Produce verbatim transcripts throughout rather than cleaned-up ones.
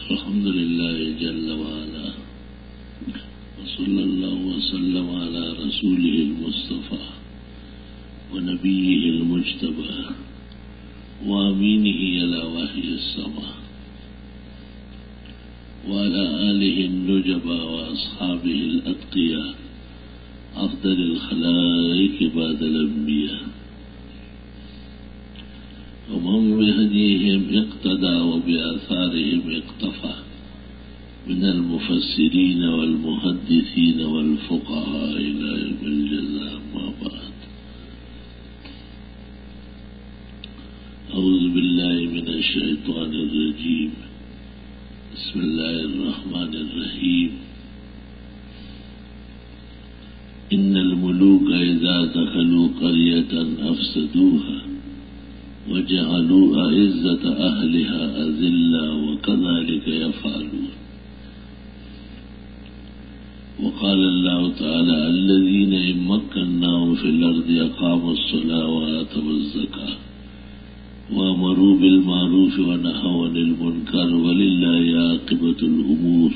الحمد لله جل وعلا، وصلى الله وسلم على رسوله المصطفى ونبيه المجتبى وأمينه على وحي السماء، وعلى آله النجبى وأصحابه الأتقياء أفضل الخلائق بعد الأنبياء، ومن بهديهم اقتدى وبآثارهم اقتفى من المفسرين والمحدثين والفقهاء إلى يوم الجزاء. ما بعد، أعوذ بالله من الشيطان الرجيم. بسم الله الرحمن الرحيم. إن الملوك إذا دخلوا قرية أفسدوها وجعلوا أعزة أهلها أذلة وكذلك يفعلون. وقال الله تعالى: الذين إن مكناهم في الأرض أقاموا الصلاة وآتوا الزكاة وأمروا بالمعروف ونهوا عن المنكر ولله عاقبة الأمور.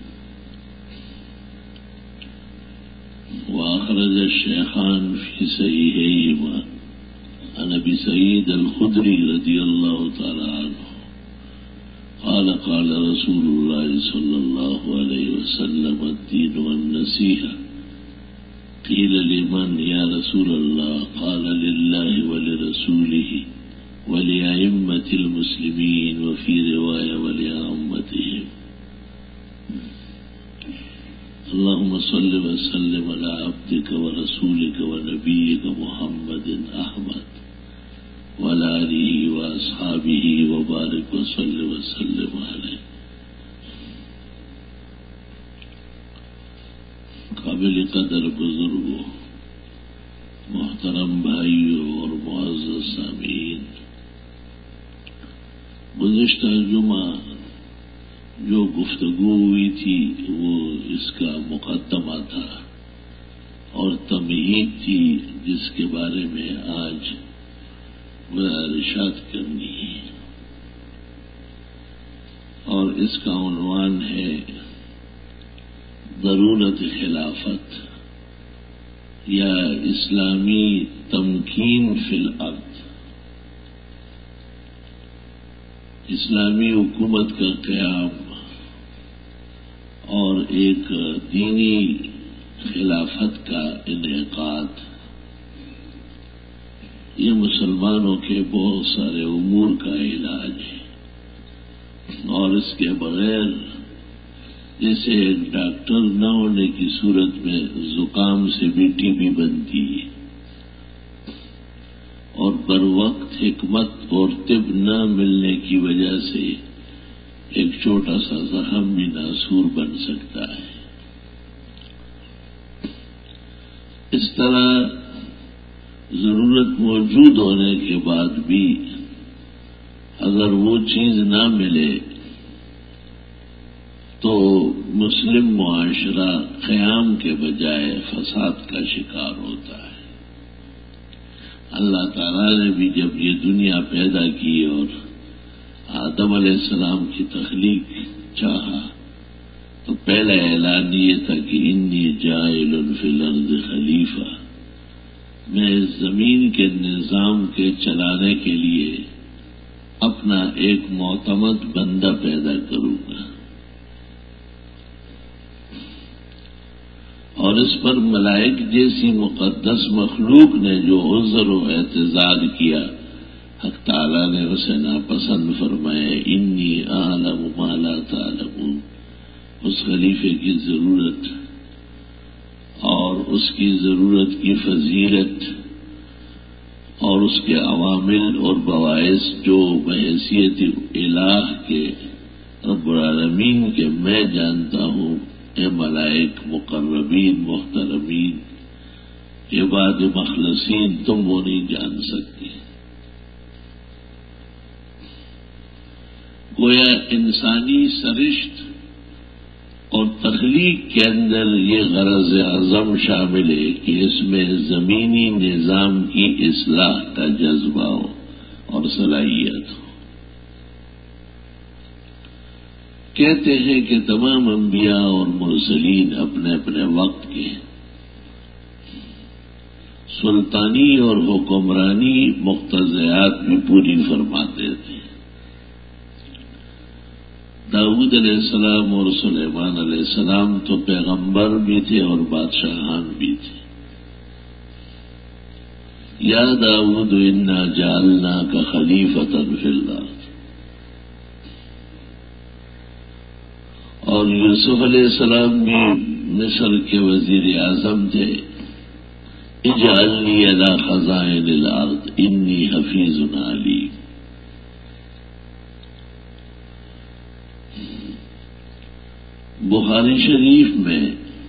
وأخرج الشيخان في صحيحيهما عن أبي سعيد الخدري رضي الله تعالى عنه قال: قال رسول الله صلى الله عليه وسلم: الدين والنصيحة. قيل: لمن يا رسول الله؟ قال: لله ولرسوله ولأئمة المسلمين، وفي رواية ولعامتهم. اللهم صل وسلم على عبدك ورسولك ونبيك محمد أحمد وعلى آله وأصحابه وبارك وصل وسلم عليه. قابل قدر بزرگوں، محترم بھائیوں اور معزز سامعین، گزشتہ جمعہ جو گفتگو ہوئی تھی وہ اس کا مقدمہ تھا اور تمہید تھی، جس کے بارے میں آج گزارشات کرنی ہے، اور اس کا عنوان ہے ضرورت خلافت یا اسلامی تمکین فی الارض، اسلامی حکومت کا قیام اور ایک دینی خلافت کا انعقاد. یہ مسلمانوں کے بہت سارے امور کا علاج ہے، اور اس کے بغیر جیسے ایک ڈاکٹر نہ ہونے کی صورت میں زکام سے بھی ٹی بی بنتی ہے، اور بر وقت حکمت اور طب نہ ملنے کی وجہ سے ایک چھوٹا سا زخم بھی ناسور بن سکتا ہے. اس طرح ضرورت موجود ہونے کے بعد بھی اگر وہ چیز نہ ملے تو مسلم معاشرہ قیام کے بجائے فساد کا شکار ہوتا ہے. اللہ تعالیٰ نے بھی جب یہ دنیا پیدا کی اور آدم علیہ السلام کی تخلیق چاہا تو پہلا اعلان یہ تھا کہ انی جاعل فی الارض خلیفہ، میں اس زمین کے نظام کے چلانے کے لیے اپنا ایک معتمد بندہ پیدا کروں گا. اور اس پر ملائک جیسی مقدس مخلوق نے جو عذر و اعتذار کیا، حق تعالیٰ نے اسے ناپسند فرمایا. انی اعلم ما لا تعلمون. اس خلیفے کی ضرورت اور اس کی ضرورت کی فضیلت اور اس کے عوامل اور باعث جو بحیثیت الہ کے رب العالمین کے میں جانتا ہوں، اے ملائک مقربین محترمین عباد مخلصین، تم وہ نہیں جان سکتے. گویا انسانی سرشت اور تخلیق کے اندر یہ غرض اعظم شامل ہے کہ اس میں زمینی نظام کی اصلاح کا جذبہ ہو اور صلاحیت ہو. کہتے ہیں کہ تمام انبیاء اور مرسلین اپنے اپنے وقت کے سلطانی اور حکمرانی مقتضیات بھی پوری فرماتے تھے. داؤد علیہ السلام اور سلیمان علیہ السلام تو پیغمبر بھی تھے اور بادشاہان بھی تھے. یا داؤد انا جعلناک خلیفۃ فی الارض. اور یوسف علیہ السلام بھی مصر کے وزیر اعظم تھے. اجعلنی علی خزائن الارض انی حفیظ علیم. بخاری شریف میں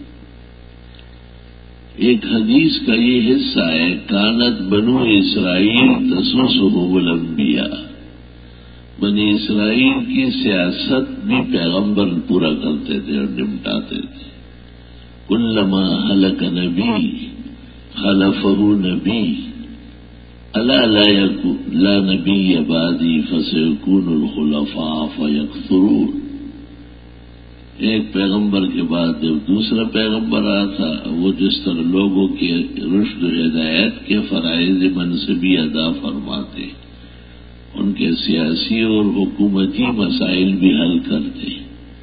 ایک حدیث کا یہ حصہ ہے، کانت بنو اسرائیل تسوسهم الانبیاء. بنی اسرائیل کی سیاست بھی پیغمبر پورا کرتے تھے اور نمٹاتے تھے. کلما ہلک نبی خلفہ نبی الا لا یکون لا نبی بعدی فسیکون الخلفاء فیکثرون. ایک پیغمبر کے بعد جب دوسرا پیغمبر آیا تھا، وہ جس طرح لوگوں کے رشد و ہدایت کے فرائض منصبی ادا فرماتے، ان کے سیاسی اور حکومتی مسائل بھی حل کرتے.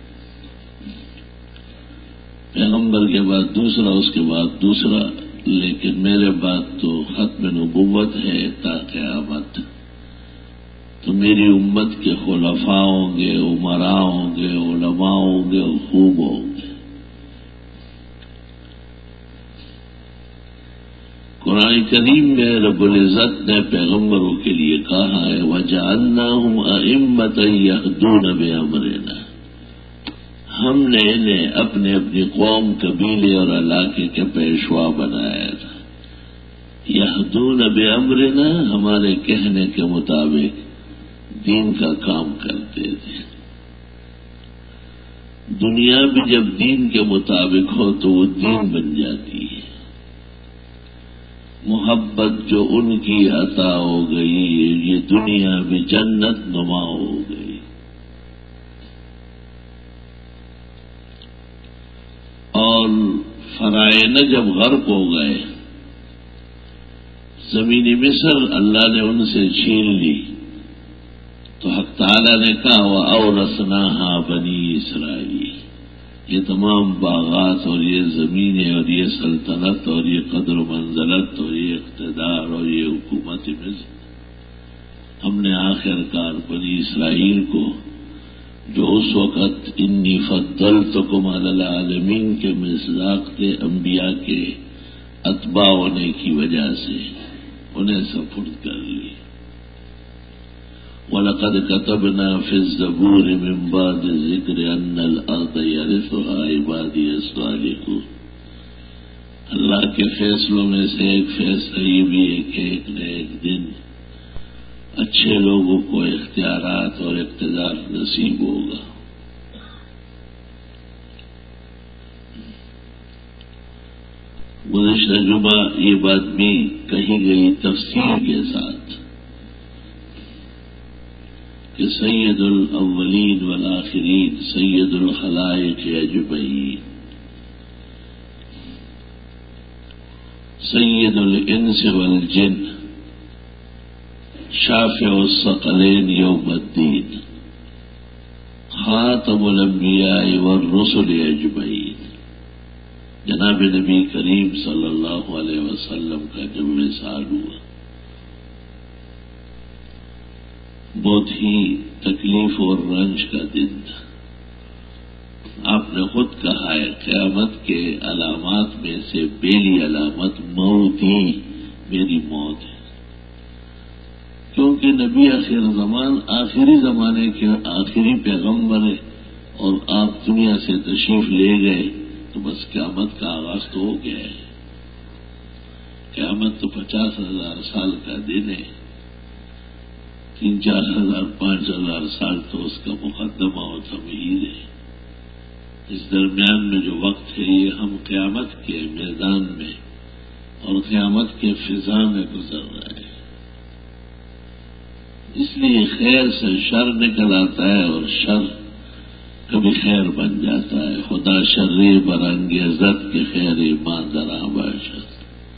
پیغمبر کے بعد دوسرا، اس کے بعد دوسرا، لیکن میرے بعد تو ختم نبوت ہے تا قیامت. تو میری امت کے خلفاء ہوں گے، امراء ہوں گے، علماء ہوں گے، خوب ہوں گے. قرآن کریم میں رب العزت نے پیغمبروں کے لیے کہا ہے وَجَعَلْنَاهُمْ أَئِمَّةً يَهْدُونَ بِأَمْرِنَا. ہم نے انہیں اپنے اپنی قوم، قبیلے اور علاقے کے پیشوا بنایا تھا. یہدون بامرنا، ہمارے کہنے کے مطابق دین کا کام کرتے تھے. دنیا بھی جب دین کے مطابق ہو تو وہ دین بن جاتی ہے. محبت جو ان کی عطا ہو گئی، یہ دنیا بھی جنت نما ہو گئی. اور فرائض جب غرق ہو گئے، زمینی مصر اللہ نے ان سے چھین لی، تو حق تعالیٰ نے کہا وَأَوْرَثْنَاهَا بَنِي اسرائیل. یہ تمام باغات اور یہ زمینیں اور یہ سلطنت اور یہ قدر و منزلت اور یہ اقتدار اور یہ حکومت مصر ہم نے آخر کار بنی اسرائیل کو، جو اس وقت انی فضلتکم علی العالمین کے مصداق تھے، انبیاء کے اتباع ہونے کی وجہ سے انہیں سپرد کر لی. وَلَقَدْ كَتَبْنَا فِي الزَّبُورِ مِن بَعْدِ الذِّكْرِ أَنَّ الْأَرْضَ يَرِثُهَا عِبَادِيَ الصَّالِحُونَ. اللہ کے فیصلوں میں سے ایک فیصلہ یہ بھی ہے کہ ایک نہ ایک دن اچھے لوگوں کو اختیارات اور اقتدار نصیب ہوگا. گزشتہ جمعہ یہ بات بھی کہی گئی تفصیل کے ساتھ کہ سید الاولین والآخرین، سید الخلائق اجمعین، سید الانس والجن، شافع الثقلین یوم الدین، خاتم الانبیاء والرسل اجمعین، جناب نبی کریم صلی اللہ علیہ وسلم کا جب وصال ہوا، بہت ہی تکلیف اور رنج کا دن تھا. آپ نے خود کہا ہے قیامت کے علامات میں سے پہلی علامت موت ہی میری موت ہے، کیونکہ نبی آخر زمان آخری زمانے کے آخری پیغمبر ہے اور آپ دنیا سے تشریف لے گئے تو بس قیامت کا آغاز تو ہو گیا ہے. قیامت تو پچاس ہزار سال کا دن ہے، تین چار ہزار پانچ ہزار سال تو اس کا مقدمہ اور تمہید ہے. اس درمیان میں جو وقت ہے یہ ہم قیامت کے میدان میں اور قیامت کے فضا میں گزر رہے ہیں. اس لیے خیر سے شر نکل آتا ہے اور شر کبھی خیر بن جاتا ہے. خدا شر برنگ عزت کے خیر ایمان درا باشد.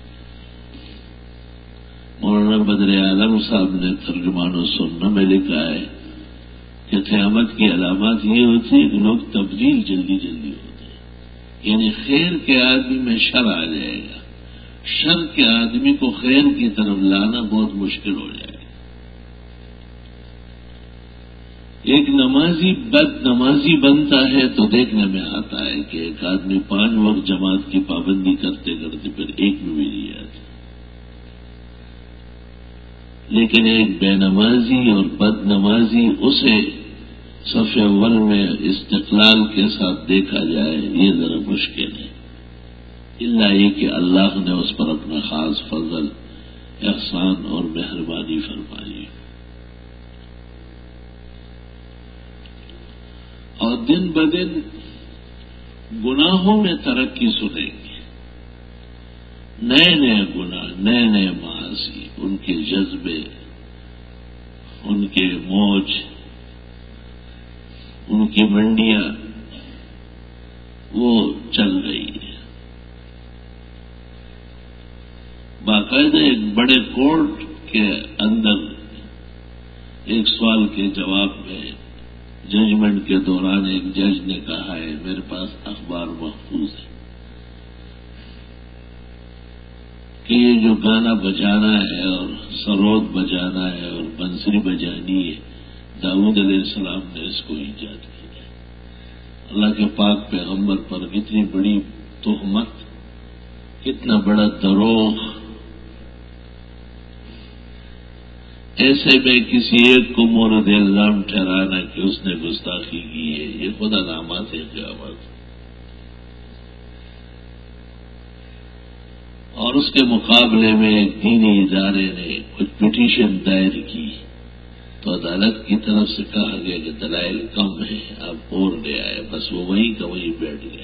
مولانا بدر عالم صاحب نے ترجمان و سننا میں لکھا ہے کہ قیامت کی علامات یہ ہوتی ہے کہ لوگ تبدیل جلدی جلدی ہوتے ہیں. یعنی خیر کے آدمی میں شر آ جائے گا، شر کے آدمی کو خیر کی طرف لانا بہت مشکل ہو جائے گا. ایک نمازی بد نمازی بنتا ہے تو دیکھنے میں آتا ہے کہ ایک آدمی پانچ وقت جماعت کی پابندی کرتے کرتے پھر ایک میں بھی نہیں آتا. لیکن ایک بے نمازی اور بد نمازی اسے صف اول میں استقلال کے ساتھ دیکھا جائے یہ ذرا مشکل ہے، الا یہ کہ اللہ نے اس پر اپنا خاص فضل، احسان اور مہربانی فرمائی. اور دن بدن گناہوں میں ترقی سنیں گے، نئے نئے گناہ، نئے نئے معاصی، ان کے جذبے، ان کے موج، ان کی منڈیاں وہ چل رہی ہے. باقاعدہ ایک بڑے کورٹ کے اندر ایک سوال کے جواب میں ججمنٹ کے دوران ایک جج نے کہا ہے میرے پاس اخبار محفوظ ہے کہ یہ جو گانا بجانا ہے اور سرود بجانا ہے اور بنسری بجانی ہے، داؤد علیہ السلام نے اس کو ایجاد کیا ہے. اللہ کے پاک پیغمبر پر کتنی بڑی تہمت، کتنا بڑا دروغ. ایسے میں کسی ایک کو مورد الزام ٹھہرانا کہ اس نے گستاخی کی ہے، یہ خود علامات قیامت. اور اس کے مقابلے میں ایک دینی ادارے نے کچھ پٹیشن دائر کی تو عدالت کی طرف سے کہا گیا کہ دلائل کم ہیں، اب اور لے آئے، بس وہ وہیں کا وہیں بیٹھ گئے.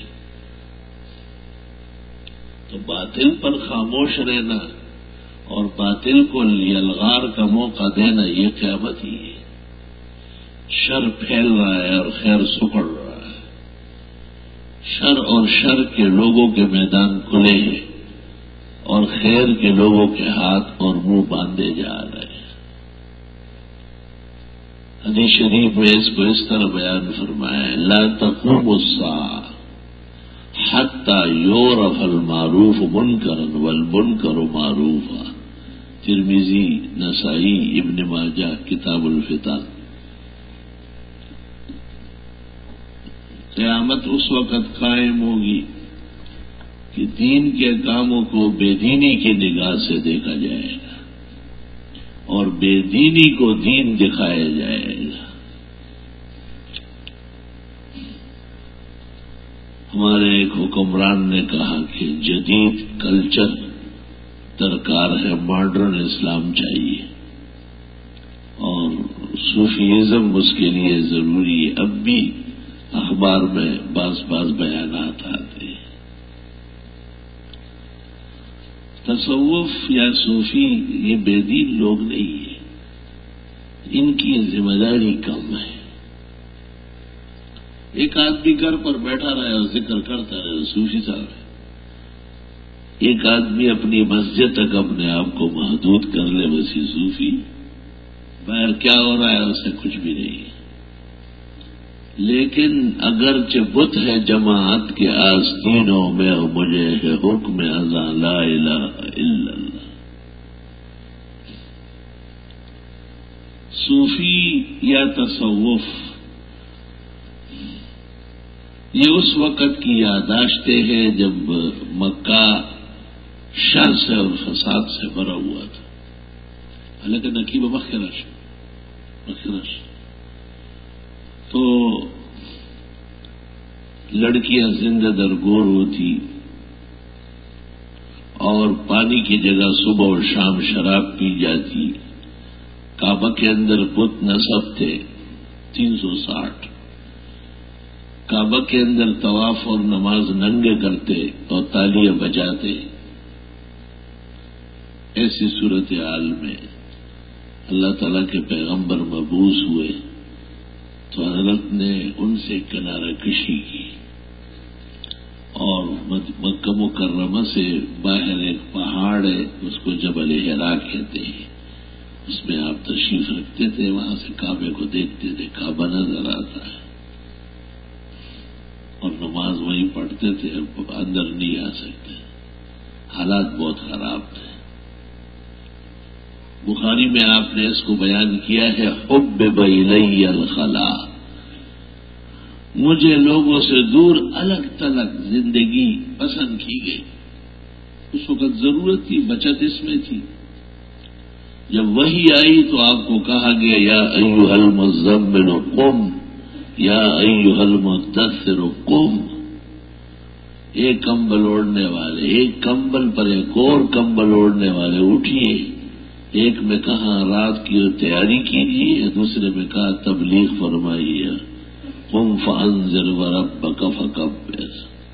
تو باطل پر خاموش رہنا اور باطل کو یلغار کا موقع دینا یہ قیامت ہی ہے. شر پھیل رہا ہے اور خیر سکڑ رہا ہے. شر اور شر کے لوگوں کے میدان کھلے ہیں اور خیر کے لوگوں کے ہاتھ اور منہ باندھے جا رہے ہیں. حدیث شریف میں اس کو اس طرح بیان فرمایا ہے لا تقوم الساعة حتى يعرف المعروف منکرا والمنکر معروفا. ترمذی، نسائی، ابن ماجہ، کتاب الفتن. قیامت اس وقت قائم ہوگی کہ دین کے کاموں کو بے دینی کی نگاہ سے دیکھا جائے گا اور بے دینی کو دین دکھایا جائے گا. ہمارے ایک حکمران نے کہا کہ جدید کلچر درکار ہے، ماڈرن اسلام چاہیے اور صوفیزم اس کے لیے ضروری ہے. اب بھی اخبار میں بعض بعض بیانات آتے ہیں. تصوف یا صوفی یہ بے دین لوگ نہیں ہیں، ان کی ذمہ داری کم ہے. ایک آدمی گھر پر بیٹھا رہے اور ذکر کرتا رہے صوفی صاحب ہے. ایک آدمی اپنی مسجد تک اپنے آپ کو محدود کر لے ویسی صوفی. باہر کیا ہو رہا ہے اس سے کچھ بھی نہیں ہے. لیکن اگرچہ بت ہے جماعت کے آستینوں میں اور مجھے ہے حکم ازاں لا الہ الا اللہ. صوفی یا تصوف یہ اس وقت کی یاداشتیں ہیں جب مکہ شر سے اور فساد سے بھرا ہوا تھا. حالانکہ نقیب مخرش مخرش تو لڑکیاں زندہ درگور ہوتی اور پانی کی جگہ صبح اور شام شراب پی جاتی. کعبہ کے اندر بت نصب تھے تین سو ساٹھ. کعبہ کے اندر طواف اور نماز ننگے کرتے اور تالیاں بجاتے. ایسی صورتحال میں اللہ تعالیٰ کے پیغمبر مبعوث ہوئے تو حضرت نے ان سے کنارہ کشی کی اور مکہ مکرمہ سے باہر ایک پہاڑ ہے، اس کو جبل حرا کہتے ہیں، اس میں آپ تشریف رکھتے تھے، وہاں سے کعبے کو دیکھتے تھے، کعبہ نظر آتا ہے اور نماز وہیں پڑھتے تھے، اندر نہیں آ سکتے، حالات بہت خراب تھے۔ بخاری میں آپ نے اس کو بیان کیا ہے، حبب الی الخلا، مجھے لوگوں سے دور الگ تلگ زندگی پسند کی گئی۔ اس وقت ضرورت تھی، بچت اس میں تھی۔ جب وحی آئی تو آپ کو کہا گیا یا ایھا المزمل قم، یا ایھا المدثر قم، ایک کمبل اوڑھنے والے، ایک کمبل پر ایک اور کمبل اوڑھنے والے اٹھیے۔ ایک میں کہا رات کی تیاری کیجیے، دوسرے میں کہا تبلیغ فرمائیے، قم فانذر وربک فکبر۔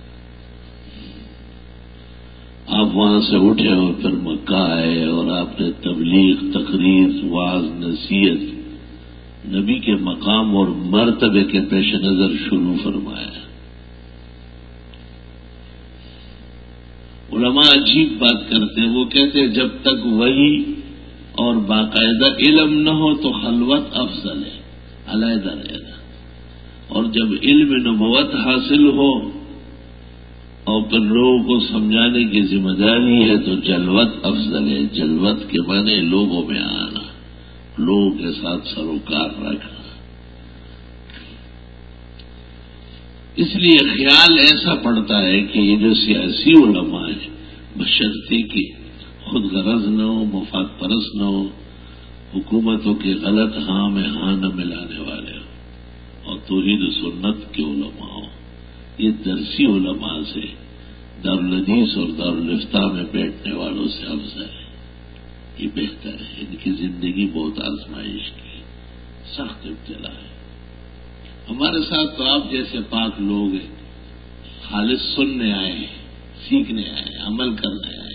آپ وہاں سے اٹھے اور پھر مکہ آئے اور آپ نے تبلیغ، تقریر، وعظ، نصیحت نبی کے مقام اور مرتبے کے پیش نظر شروع فرمایا۔ علماء عجیب بات کرتے ہیں، وہ کہتے ہیں جب تک وحی اور باقاعدہ علم نہ ہو تو خلوت افضل ہے، علیحدہ رہنا، اور جب علم نبوت حاصل ہو اور پھر لوگوں کو سمجھانے کی ذمہ داری ہے تو جلوت افضل ہے۔ جلوت کے معنی لوگوں میں آنا، لوگوں کے ساتھ سروکار رکھنا۔ اس لیے خیال ایسا پڑتا ہے کہ یہ جو سیاسی علماء ہیں، بشرطے کہ خود غرض نہ ہو، مفاد پرست نہ ہو، حکومتوں کے غلط ہاں میں ہاں نہ ملانے والے ہو، اور توحید و سنت کے علماء ہوں، یہ درسی علماء سے، دارالحدیث اور دارالفتاء میں بیٹھنے والوں سے افضل ہے، یہ بہتر ہے۔ ان کی زندگی بہت آزمائش کی، سخت ابتلا ہے۔ ہمارے ساتھ تو آپ جیسے پاک لوگ ہیں، خالص سننے آئے ہیں، سیکھنے آئے ہیں، عمل کرنے آئے ہیں،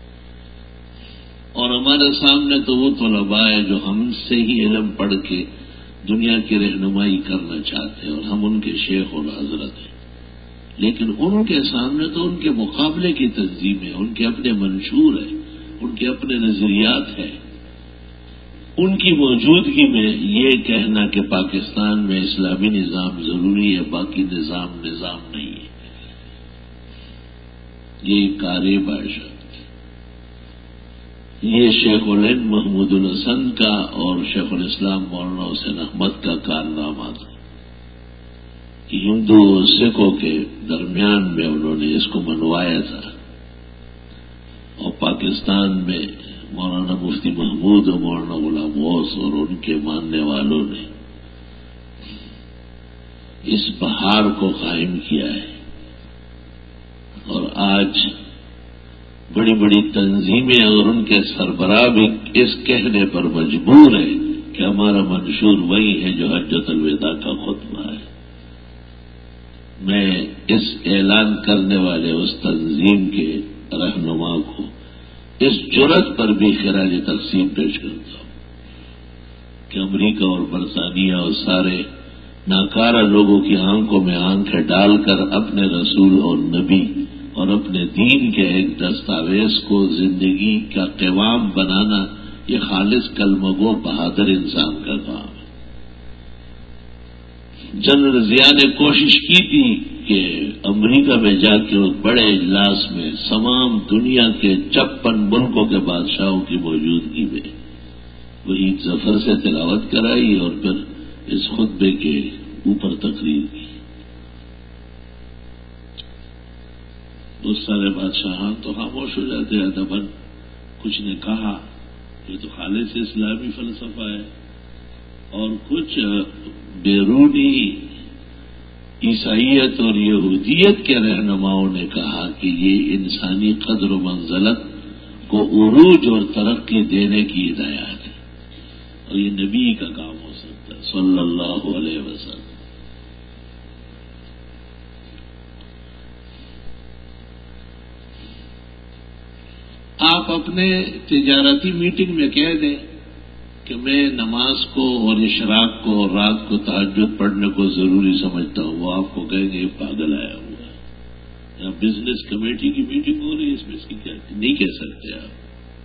اور ہمارے سامنے تو وہ طلباء ہیں جو ہم سے ہی علم پڑھ کے دنیا کی رہنمائی کرنا چاہتے ہیں، اور ہم ان کے شیخ اور حضرت ہیں، لیکن ان کے سامنے تو ان کے مقابلے کی تنظیم ہے، ان کے اپنے منشور ہیں، ان کے اپنے نظریات ہیں۔ ان کی موجودگی میں یہ کہنا کہ پاکستان میں اسلامی نظام ضروری ہے، باقی نظام نظام نہیں ہے، یہ کارِ باشد، یہ شیخ الہند محمود الحسن کا اور شیخ الاسلام مولانا حسین احمد کا کارنامہ تھا کہ ہندو اور سکھوں کے درمیان میں انہوں نے اس کو منوایا تھا، اور پاکستان میں مولانا مفتی محمود اور مولانا غلام غوث اور ان کے ماننے والوں نے اس بہار کو قائم کیا ہے، اور آج بڑی بڑی تنظیمیں اور ان کے سربراہ بھی اس کہنے پر مجبور ہیں کہ ہمارا منشور وہی ہے جو حجۃ الوداع کا خطبہ ہے۔ میں اس اعلان کرنے والے اس تنظیم کے رہنما کو اس جرت پر بھی خراج تقسیم پیش کرتا ہوں کہ امریکہ اور برطانیہ اور سارے ناکارہ لوگوں کی آنکھوں میں آنکھیں ڈال کر اپنے رسول اور نبی اور اپنے دین کے ایک دستاویز کو زندگی کا قوام بنانا، یہ خالص کلمہ گو بہادر انسان کا کام ہے۔ جنرل ضیاء نے کوشش کی تھی کہ امریکہ میں جا کے اس بڑے اجلاس میں تمام دنیا کے چھپن ملکوں کے بادشاہوں کی موجودگی میں وہی ظفر سے تلاوت کرائی اور پھر اس خطبے کے اوپر تقریر کی۔ بہت سارے بادشاہان تو خاموش ہو جاتے ہیں، ادباً کچھ نے کہا یہ تو خالص اسلامی فلسفہ ہے، اور کچھ بیرونی عیسائیت اور یہودیت کے رہنماؤں نے کہا کہ یہ انسانی قدر و منزلت کو عروج اور ترقی دینے کی ہدایت ہے، اور یہ نبی کا کام ہو سکتا ہے صلی اللہ علیہ وسلم۔ آپ اپنے تجارتی میٹنگ میں کہہ دیں کہ میں نماز کو اور اشراق کو اور رات کو تہجد پڑھنے کو ضروری سمجھتا ہوں، وہ آپ کو کہیں گے پاگل آیا ہوا ہے، یا بزنس کمیٹی کی میٹنگ ہو رہی ہے، اس میں اس کی کیا نہیں کہہ سکتے آپ۔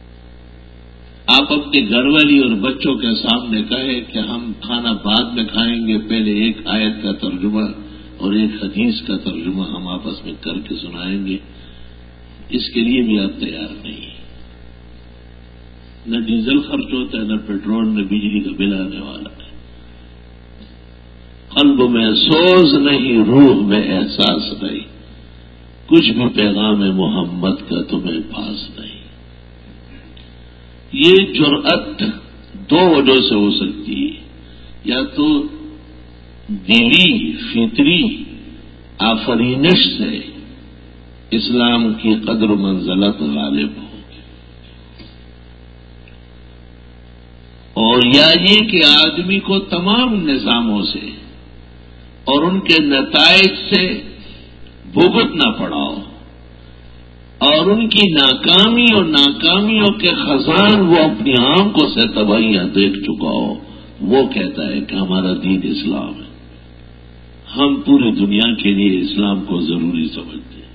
آپ اپنے گھر والی اور بچوں کے سامنے کہے کہ ہم کھانا بعد میں کھائیں گے، پہلے ایک آیت کا ترجمہ اور ایک حدیث کا ترجمہ ہم آپس میں کر کے سنائیں گے، اس کے لیے بھی آپ تیار نہیں ہیں۔ نہ ڈیزل خرچ ہوتا ہے، نہ پیٹرول، نہ بجلی کا بل آنے والا ہے۔ قلب میں سوز نہیں، روح میں احساس نہیں، کچھ بھی پیغام محمد کا تمہیں پاس نہیں۔ یہ جرأت دو وجہ سے ہو سکتی ہے، یا تو دلی فطری آفرینش سے اسلام کی قدر و منزلت غالب ہو، اور یا یہ کہ آدمی کو تمام نظاموں سے اور ان کے نتائج سے بھگتنا پڑا ہو، اور ان کی ناکامی اور ناکامیوں کے خزان وہ اپنی آنکھوں سے تباہیاں دیکھ چکا ہو، وہ کہتا ہے کہ ہمارا دین اسلام ہے، ہم پوری دنیا کے لیے اسلام کو ضروری سمجھتے ہیں۔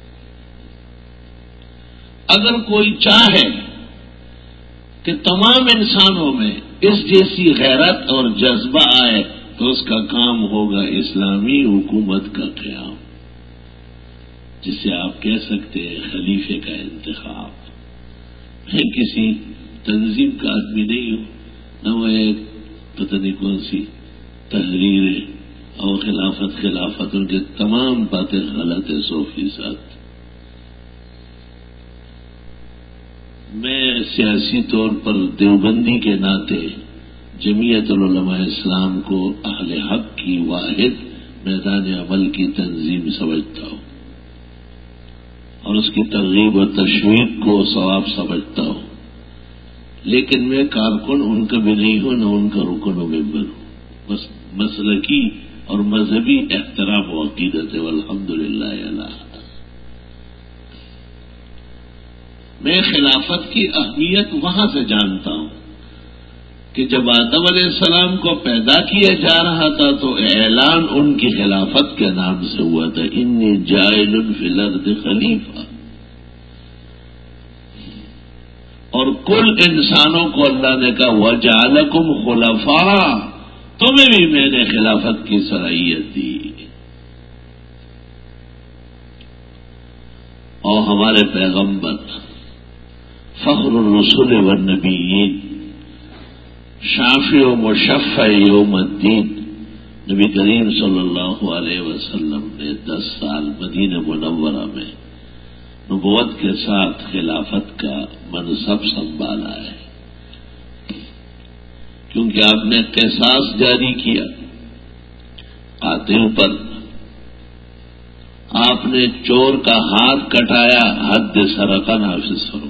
اگر کوئی چاہے کہ تمام انسانوں میں اس جیسی غیرت اور جذبہ آئے تو اس کا کام ہوگا اسلامی حکومت کا قیام، جسے آپ کہہ سکتے ہیں خلیفے کا انتخاب۔ میں کسی تنظیم کا آدمی نہیں ہوں، نہ وہ ایک پتہ نہیں کون سی تحریریں اور خلافت خلافت ان کے تمام باتیں غلط ہے سو فیصد۔ میں سیاسی طور پر دیوبندی کے ناطے جمعیت العلماء اسلام کو اہل حق کی واحد میدان عمل کی تنظیم سمجھتا ہوں، اور اس کی ترغیب و تشویق کو ثواب سمجھتا ہوں، لیکن میں کارکن ان کا بھی نہیں ہوں، نہ ان کا رکن و ممبر ہوں، بس مسلکی اور مذہبی احترام و عقیدت ہے، والحمدللہ اللہ۔ میں خلافت کی اہمیت وہاں سے جانتا ہوں کہ جب آدم علیہ السلام کو پیدا کیا جا رہا تھا تو اعلان ان کی خلافت کے نام سے ہوا تھا، انی جاعل فی الارض خلیفہ، اور کل انسانوں کو اللہ نے کہا وجعلکم خلفاء، تمہیں بھی میں نے خلافت کی صلاحیت دی۔ اور ہمارے پیغمبر فخر الرسل والنبیین، شافع و مشفع یوم الدین، نبی کریم صلی اللہ علیہ وسلم نے دس سال مدینہ منورہ میں نبوت کے ساتھ خلافت کا منصب سنبھالا ہے، کیونکہ آپ نے قصاص جاری کیا قاتل پر، آپ نے چور کا ہاتھ کٹایا، حد سرقہ نافذ فرمایا،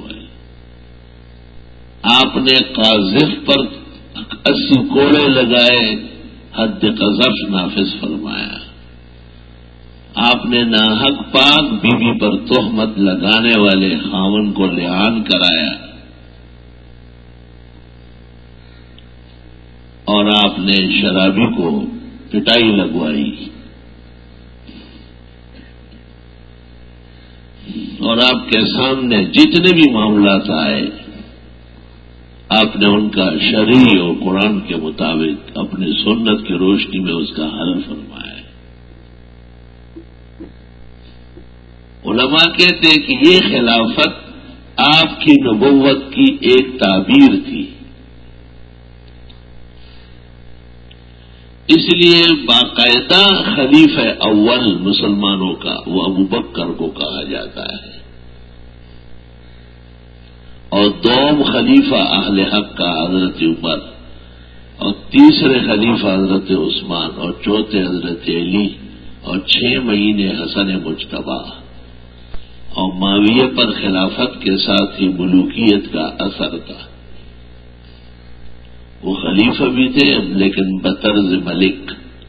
آپ نے قاذف پر اسی کوڑے لگائے، حد قذف نافذ فرمایا، آپ نے ناحق پاک بیوی پر تہمت لگانے والے خاوند کو لعان کرایا، اور آپ نے شرابی کو پٹائی لگوائی، اور آپ کے سامنے جتنے بھی معاملات آئے آپ نے ان کا شرعی اور قرآن کے مطابق اپنی سنت کی روشنی میں اس کا حل فرمایا ہے۔ علماء کہتے ہیں کہ یہ خلافت آپ کی نبوت کی ایک تعبیر تھی، اس لیے باقاعدہ خلیفہ اول مسلمانوں کا وہ ابو بکر کو کہا جاتا ہے، اور دوم خلیفہ اہل حق کا حضرت عمر، اور تیسرے خلیفہ حضرت عثمان، اور چوتھے حضرت علی، اور چھ مہینے حسن مجتبی، اور معاویہ پر خلافت کے ساتھ ہی ملوکیت کا اثر تھا۔ وہ خلیفہ بھی تھے لیکن بطرز ملک۔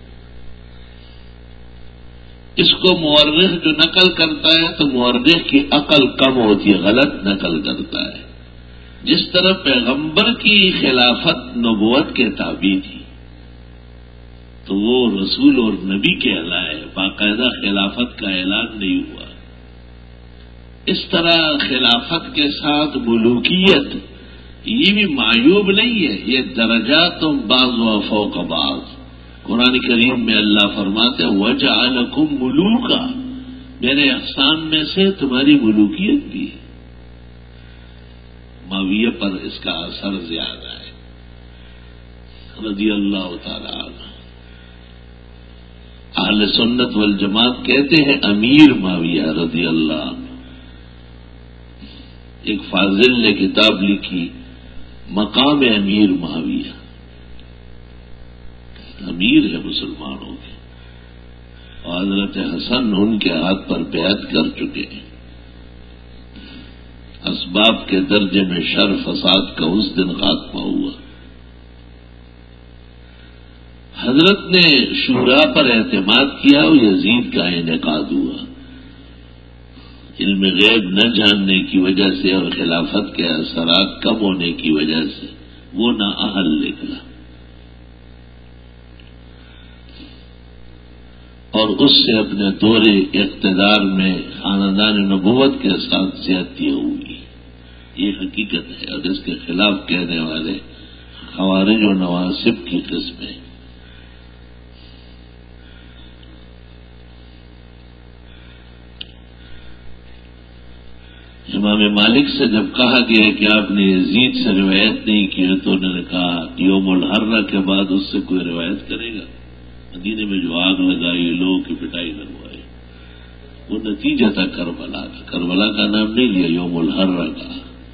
اس کو مورخ جو نقل کرتا ہے تو مورخ کی عقل کم ہوتی ہے، غلط نقل کرتا ہے۔ جس طرح پیغمبر کی خلافت نبوت کے تابع تھی تو وہ رسول اور نبی کے علاوہ باقاعدہ خلافت کا اعلان نہیں ہوا. اس طرح خلافت کے ساتھ ملوکیت یہ بھی معیوب نہیں ہے، یہ درجات بعض و فوق بعض. قرآن کریم میں اللہ فرماتے ہیں وَجَعَلَكُمْ مُلُوكًا، میرے احسان میں سے تمہاری ملوکیت بھی ہے. معاویہ پر اس کا اثر زیادہ ہے رضی اللہ تعالی عنہ. اہل سنت والجماعت کہتے ہیں امیر معاویہ رضی اللہ عنہ. ایک فاضل نے کتاب لکھی مقام امیر معاویہ، امیر ہے مسلمانوں کے، اور حضرت حسن ان کے ہاتھ پر بیعت کر چکے ہیں. اسباب کے درجے میں شر فساد کا اس دن خاتمہ ہوا. حضرت نے شورا پر اعتماد کیا اور یزید کا انعقاد ہوا. علم غیب نہ جاننے کی وجہ سے اور خلافت کے اثرات کم ہونے کی وجہ سے وہ نااہل نکلا، اور اس سے اپنے دور اقتدار میں خاندان نبوت کے ساتھ زیادتی ہوئی. یہ حقیقت ہے، اور اس کے خلاف کہنے والے خوارج و نواسب کی قسمیں. امام مالک سے جب کہا گیا کہ آپ نے یزید سے روایت نہیں کی تو انہوں نے کہا یوم الحرہ کے بعد اس سے کوئی روایت کرے گا؟ مدینے میں جو آگ لگائی، لوگوں کی پٹائی کروائی، وہ نتیجہ تھا کربلا کا. کربلا کا نام نہیں لیا، یوم الحرہ کا.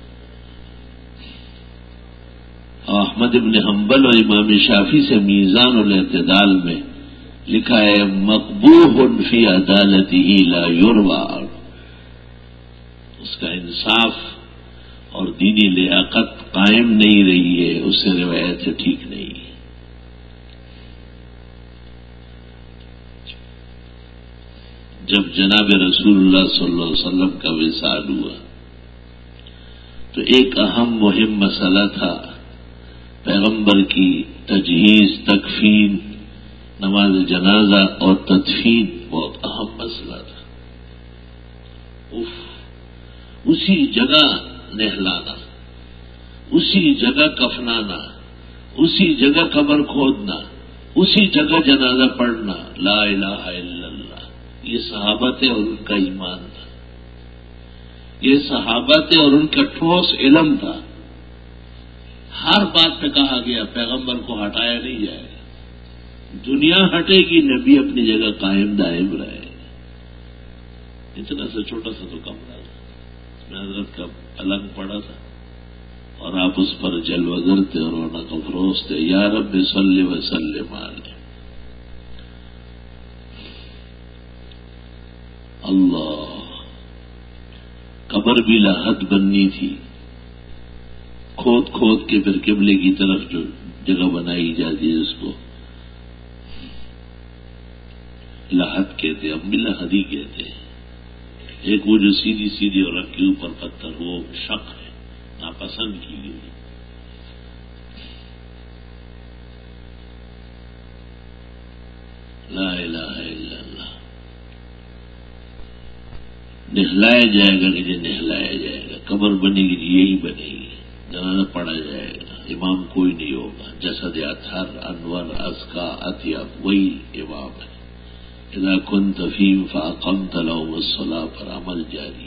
احمد ابن حنبل اور امام شافعی سے میزان الاعتدال میں لکھا ہے مقبوح فی عدالتہ لا یروی، اس کا انصاف اور دینی لیاقت قائم نہیں رہی ہے، اس سے روایت ٹھیک نہیں ہے. جب جناب رسول اللہ صلی اللہ علیہ وسلم کا وصال ہوا تو ایک اہم مہم مسئلہ تھا پیغمبر کی تجہیز، تکفین، نماز جنازہ اور تدفین. بہت اہم مسئلہ تھا. اف اسی جگہ نہلانا، اسی جگہ کفنانا، اسی جگہ قبر کھودنا، اسی جگہ جنازہ پڑھنا. لا الہ الا اللہ. یہ صحابہ تھے اور ان کا ایمان تھا، یہ صحابہ تھے اور ان کا ٹھوس علم تھا. ہر بات پہ کہا گیا پیغمبر کو ہٹایا نہیں جائے گا. دنیا ہٹے گی، نبی اپنی جگہ قائم دائم رہے. اتنا سا چھوٹا سا تو کمرہ تھا، اس میں حضرت کا پلنگ پڑا تھا اور آپ اس پر جلوہ گر تھے اور رونق افروز تھے. یا رب صلی وسلم علیہ. اللہ، قبر بھی لاحت بننی تھی، کھود کھود کے پھر قبلے کی طرف جو جگہ بنائی جاتی ہے اس کو لاحت کہتے ہیں، ہم بھی لاحت ہی کہتے ہیں. ایک وہ جو سیدھی سیدھی اور رکھ کے اوپر پتھر، وہ شق ہے، ناپسند کی گئی. لا الہ الا اللہ. نہلایا جائے گا کہ جی نہلایا جائے گا، قبر بنے گی جی یہی بنے گی، جنازہ پڑھا جائے گا، امام کوئی نہیں ہوگا. جسد اطہر انور ازکا اطیب، وہی امام ہے. اذا كنت فيهم فاقمت لهم الصلاة پر عمل جاری.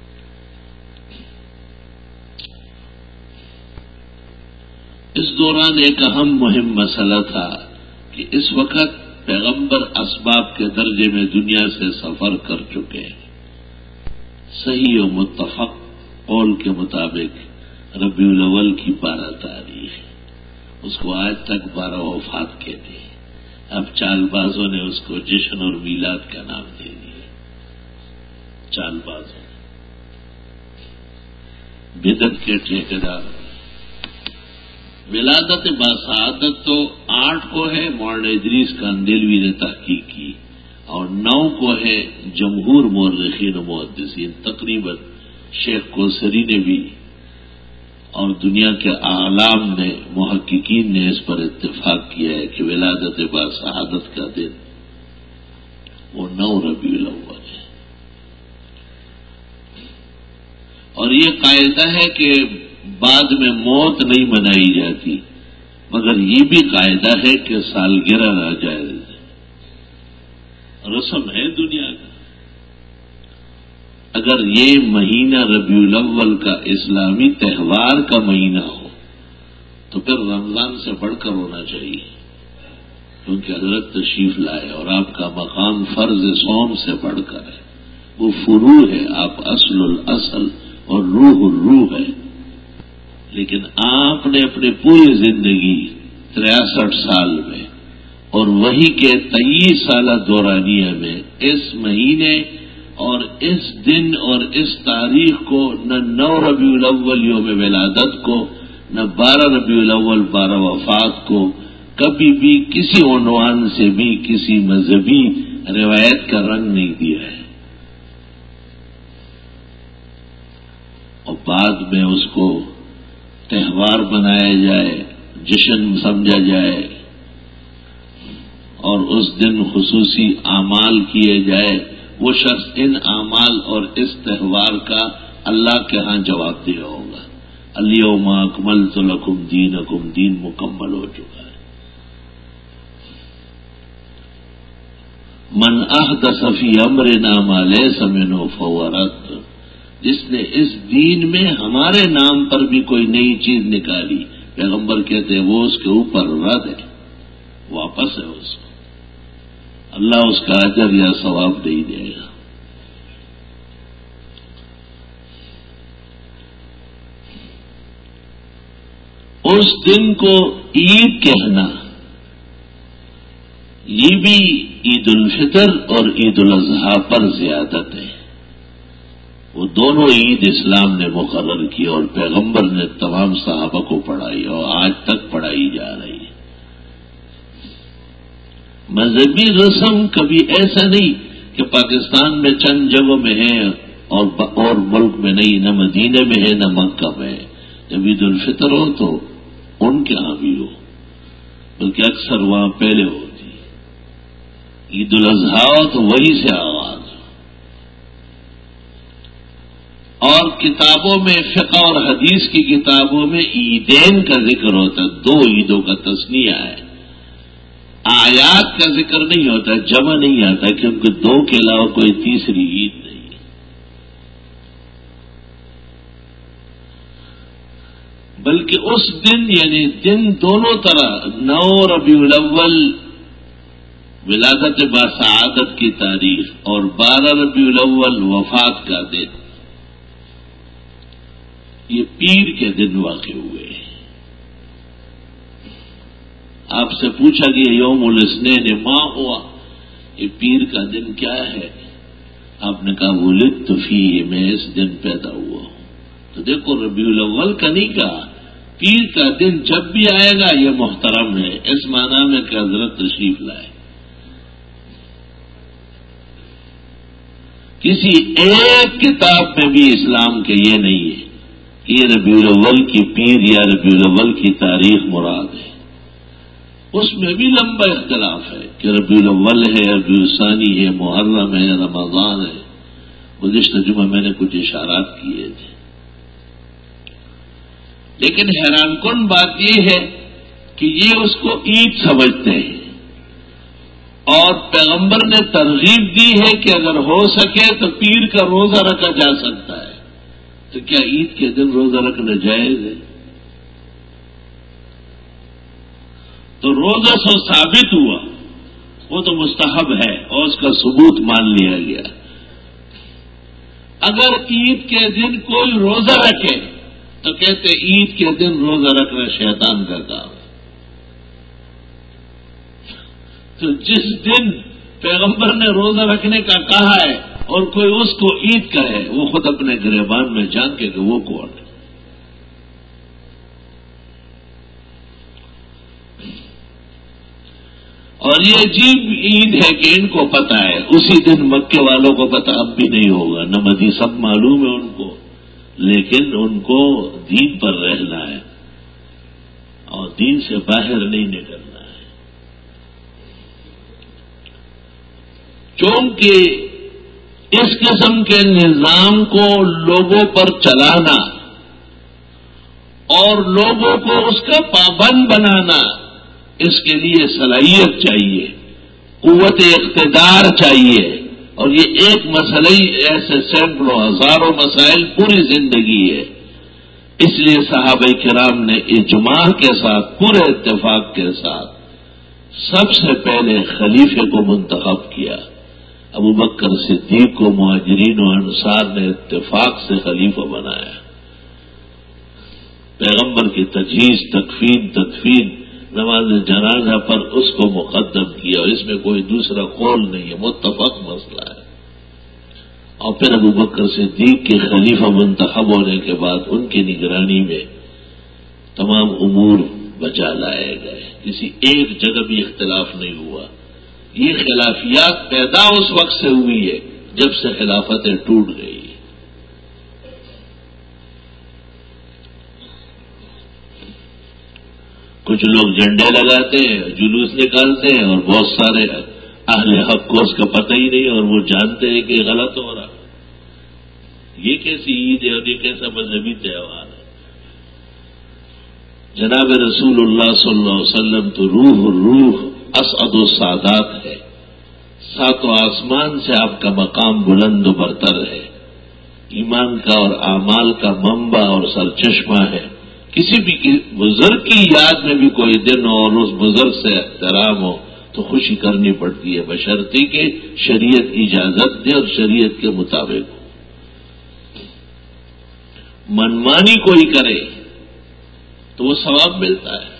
اس دوران ایک اہم مہم مسئلہ تھا کہ اس وقت پیغمبر اسباب کے درجے میں دنیا سے سفر کر چکے ہیں. صحیح و متفق قول کے مطابق ربیع الاول کی بارہ تاریخ، اس کو آج تک بارہ وفات کہتے ہیں. اب چال بازوں نے اس کو جشن اور میلاد کا نام دے دیا. چال بازوں بدعت کے ٹھیکیدار. ولادت باسعادت تو آٹھ کو ہے، مولانا ادریس کاندیلوی نے تحقیق کی، اور نو کو ہے جمہور مورخین و محدثین. تقریباً شیخ کوثری نے بھی اور دنیا کے اعلام نے محققین نے اس پر اتفاق کیا ہے کہ ولادت باسعادت کا دن وہ نو ربیع الاول ہے. اور یہ قاعدہ ہے کہ بعد میں موت نہیں منائی جاتی، مگر یہ بھی قاعدہ ہے کہ سالگرہ ناجائز ہے، رسم ہے دنیا کا. اگر یہ مہینہ ربیع الاول کا اسلامی تہوار کا مہینہ ہو تو پھر رمضان سے بڑھ کر ہونا چاہیے، کیونکہ حضرت تشریف لائے اور آپ کا مقام فرض صوم سے بڑھ کر ہے. وہ فروع ہے، آپ اصل الاصل اور روح الروح ہے. لیکن آپ نے اپنی پوری زندگی تریاسٹھ سال میں اور وہی کے تیئیس سالہ دورانیہ میں اس مہینے اور اس دن اور اس تاریخ کو نہ نو ربیع الاول یوم ولادت کو، نہ بارہ ربیع الاول بارہ وفات کو کبھی بھی کسی عنوان سے بھی کسی مذہبی روایت کا رنگ نہیں دیا ہے. اور بعد میں اس کو تہوار بنایا جائے، جشن سمجھا جائے اور اس دن خصوصی اعمال کیے جائے، وہ شخص ان اعمال اور اس تہوار کا اللہ کے ہاں جواب دہ ہوگا. الیوم اکملت لکم دینکم، دین مکمل ہو چکا ہے. من احدث فی امرنا ما لیس منہ فہو رد، جس نے اس دین میں ہمارے نام پر بھی کوئی نئی چیز نکالی، پیغمبر کہتے ہیں وہ اس کے اوپر رد ہے، واپس ہے اس کو، اللہ اس کا اجر یا ثواب نہیں دے گا. اس دن کو عید کہنا یہ بھی عید الفطر اور عید الاضحیٰ پر زیادت ہے. وہ دونوں عید اسلام نے مقرر کی اور پیغمبر نے تمام صحابہ کو پڑھائی اور آج تک پڑھائی جا رہی ہے. مذہبی رسم کبھی ایسا نہیں کہ پاکستان میں چند جگہوں میں ہے اور اور ملک میں نہیں، نہ مدینے میں ہے نہ مکہ میں ہے. جب عید الفطر ہو تو ان کے ہاں بھی ہو، بلکہ اکثر وہاں پہلے ہوتی. عید الاضحیٰ ہو تو وہی سے آغاز. اور کتابوں میں فقہ اور حدیث کی کتابوں میں عیدین کا ذکر ہوتا ہے، دو عیدوں کا تسنیہ ہے. آیات کا ذکر نہیں ہوتا، جمع نہیں آتا، کیونکہ دو کے علاوہ کوئی تیسری عید نہیں. بلکہ اس دن یعنی دن دونوں طرح، نو ربیع الاول ولادت باسعادت کی تاریخ اور بارہ ربیع الاول وفات کا دن، یہ پیر کے دن واقع ہوئے. آپ سے پوچھا کہ یوم الاثنین ماں ہوا، یہ پیر کا دن کیا ہے؟ آپ نے کہا ولدت فیہ، میں اس دن پیدا ہوا ہوں. تو دیکھو ربیع الاول کا نہیں کہا، پیر کا دن جب بھی آئے گا یہ محترم ہے، اس معنی میں کہ حضرت تشریف لائے. کسی ایک کتاب میں بھی اسلام کے یہ نہیں ہے کہ یہ ربیع الاول کی پیر یا ربیع الاول کی تاریخ مراد ہے. اس میں بھی لمبا اختلاف ہے کہ ربیع الاول ہے، ربیع الثانی ہے، محرم ہے، رمضان ہے. گزشتہ جمعہ میں نے کچھ اشارات کیے تھے. لیکن حیران کن بات یہ ہے کہ یہ اس کو عید سمجھتے ہیں اور پیغمبر نے ترغیب دی ہے کہ اگر ہو سکے تو پیر کا روزہ رکھا جا سکتا ہے. تو کیا عید کے دن روزہ رکھنا جائز ہے؟ تو روزہ سو ثابت ہوا، وہ تو مستحب ہے اور اس کا ثبوت مان لیا گیا. اگر عید کے دن کوئی روزہ رکھے تو کہتے عید کے دن روزہ رکھنا شیطان کا کام ہے. تو جس دن پیغمبر نے روزہ رکھنے کا کہا ہے اور کوئی اس کو عید کہے، وہ خود اپنے گریبان میں جان کے کہ وہ کون ہے. اور یہ عجیب عید ہے کہ ان کو پتا ہے، اسی دن مکے والوں کو پتا اب بھی نہیں ہوگا، نہ مدی سب معلوم ہے ان کو، لیکن ان کو دین پر رہنا ہے اور دین سے باہر نہیں نکلنا ہے. چونکہ اس قسم کے نظام کو لوگوں پر چلانا اور لوگوں کو اس کا پابند بنانا، اس کے لیے صلاحیت چاہیے، قوت اقتدار چاہیے. اور یہ ایک مسئلہ ہی ایسے سینکڑوں ہزاروں مسائل پوری زندگی ہے. اس لیے صحابہ کرام نے اجماع کے ساتھ، پورے اتفاق کے ساتھ سب سے پہلے خلیفے کو منتخب کیا. ابو بکر صدیق کو مہاجرین و انصار نے اتفاق سے خلیفہ بنایا. پیغمبر کی تجہیز، تکفین، تدفین، نماز جنازہ پر اس کو مقدم کیا، اور اس میں کوئی دوسرا قول نہیں ہے، متفق مسئلہ ہے. اور پھر ابو بکر صدیق کے خلیفہ منتخب ہونے کے بعد ان کی نگرانی میں تمام امور بچا لائے گئے، کسی ایک جگہ بھی اختلاف نہیں ہوا. یہ خلافیات پیدا اس وقت سے ہوئی ہے جب سے خلافتیں ٹوٹ گئی. کچھ لوگ جھنڈے لگاتے ہیں، جلوس نکالتے ہیں، اور بہت سارے اہل حق کو اس کا پتہ ہی نہیں، اور وہ جانتے ہیں کہ غلط ہو رہا. یہ کیسی عید ہے اور یہ کیسا مذہبی تہوار ہے؟ جناب رسول اللہ صلی اللہ علیہ وسلم تو روح روح اسعد السادات ہے. ساتوں آسمان سے آپ کا مقام بلند و برتر ہے، ایمان کا اور اعمال کا منبع اور سرچشمہ ہے. کسی بھی بزرگ کی یاد میں بھی کوئی دن ہو اور اس بزرگ سے احترام ہو تو خوشی کرنی پڑتی ہے، بشرطی کہ شریعت اجازت دے اور شریعت کے مطابق ہو. منمانی کوئی کرے تو وہ ثواب ملتا ہے.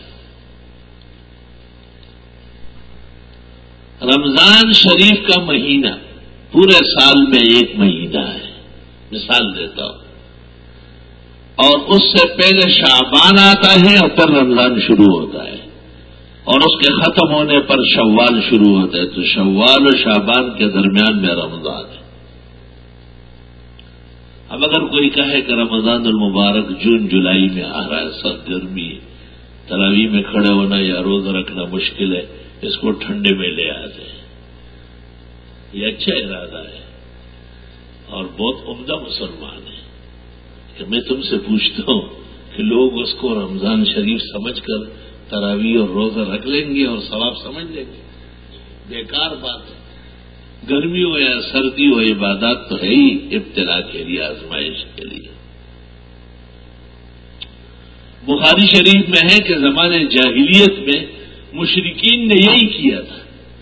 رمضان شریف کا مہینہ پورے سال میں ایک مہینہ ہے، مثال دیتا ہوں، اور اس سے پہلے شعبان آتا ہے اور پھر رمضان شروع ہوتا ہے، اور اس کے ختم ہونے پر شوال شروع ہوتا ہے. تو شوال اور شعبان کے درمیان میں رمضان ہے. اب اگر کوئی کہے کہ رمضان المبارک جون جولائی میں آ رہا ہے، سخت گرمی ہے، تراویح میں کھڑے ہونا یا روزہ رکھنا مشکل ہے، اس کو ٹھنڈے میں لے آتے ہیں، یہ اچھا ارادہ ہے اور بہت عمدہ مسلمان ہے. کہ میں تم سے پوچھتا ہوں کہ لوگ اس کو رمضان شریف سمجھ کر تراویح اور روزہ رکھ لیں گے اور ثواب سمجھ لیں گے؟ بیکار بات ہے. گرمی ہو یا سردی ہو، عبادات تو ہے ہی ابتلا کے لیے، آزمائش کے لیے. بخاری شریف میں ہے کہ زمانے جاہلیت میں مشرکین نے یہی کیا تھا.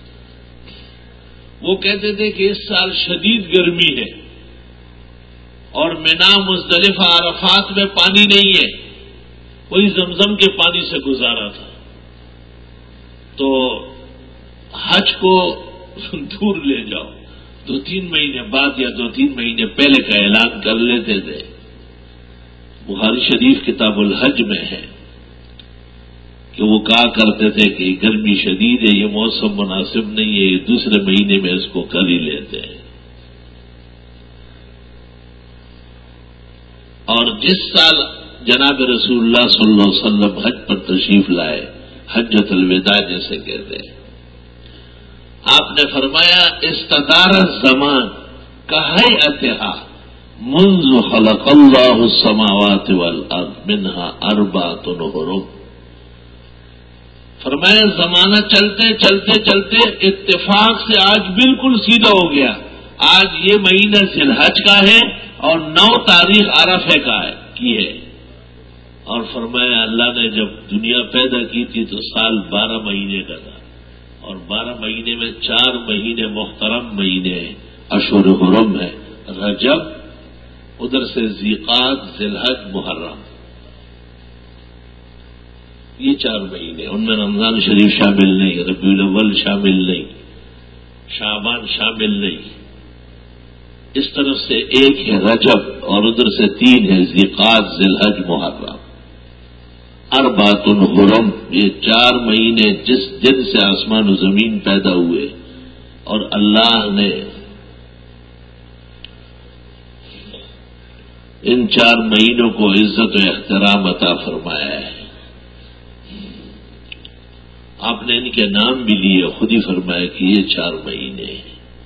وہ کہتے تھے کہ اس سال شدید گرمی ہے اور مینا، مزدلفہ، عرفات میں پانی نہیں ہے، وہی زمزم کے پانی سے گزارا تھا. تو حج کو دور لے جاؤ، دو تین مہینے بعد یا دو تین مہینے پہلے کا اعلان کر لیتے تھے. بخاری شریف کتاب الحج میں ہے کہ وہ کہا کرتے تھے کہ گرمی شدید ہے، یہ موسم مناسب نہیں ہے، دوسرے مہینے میں اس کو کر ہی لیتے ہیں. اور جس سال جناب رسول اللہ صلی اللہ علیہ وسلم حج پر تشریف لائے، حجۃ الوداع جیسے کہتے ہیں، آپ نے فرمایا استدار الزمان کہیئتھا منذ خلق اللہ السماوات والارض منها اربعۃ حرم. فرمایا زمانہ چلتے چلتے چلتے اتفاق سے آج بالکل سیدھا ہو گیا. آج یہ مہینہ ذی الحج کا ہے اور نو تاریخ عرفے کا ہے کی ہے. اور فرمایا اللہ نے جب دنیا پیدا کی تھی تو سال بارہ مہینے کا تھا، اور بارہ مہینے میں چار مہینے محترم مہینے اشہر حرم ہے، رجب، ادھر سے ذیقعد، ذی الحج، محرم، یہ چار مہینے. ان میں رمضان شریف شامل نہیں، ربیع الاول شامل نہیں، شعبان شامل نہیں. اس طرف سے ایک ہے رجب اور ادھر سے تین ہے ذیقعد، ذی الحج، محرم. اربعۃ حرم، یہ چار مہینے جس دن سے آسمان و زمین پیدا ہوئے اور اللہ نے ان چار مہینوں کو عزت و احترام عطا فرمایا ہے. آپ نے ان کے نام بھی لیے، خود ہی فرمایا کہ یہ چار مہینے ہیں.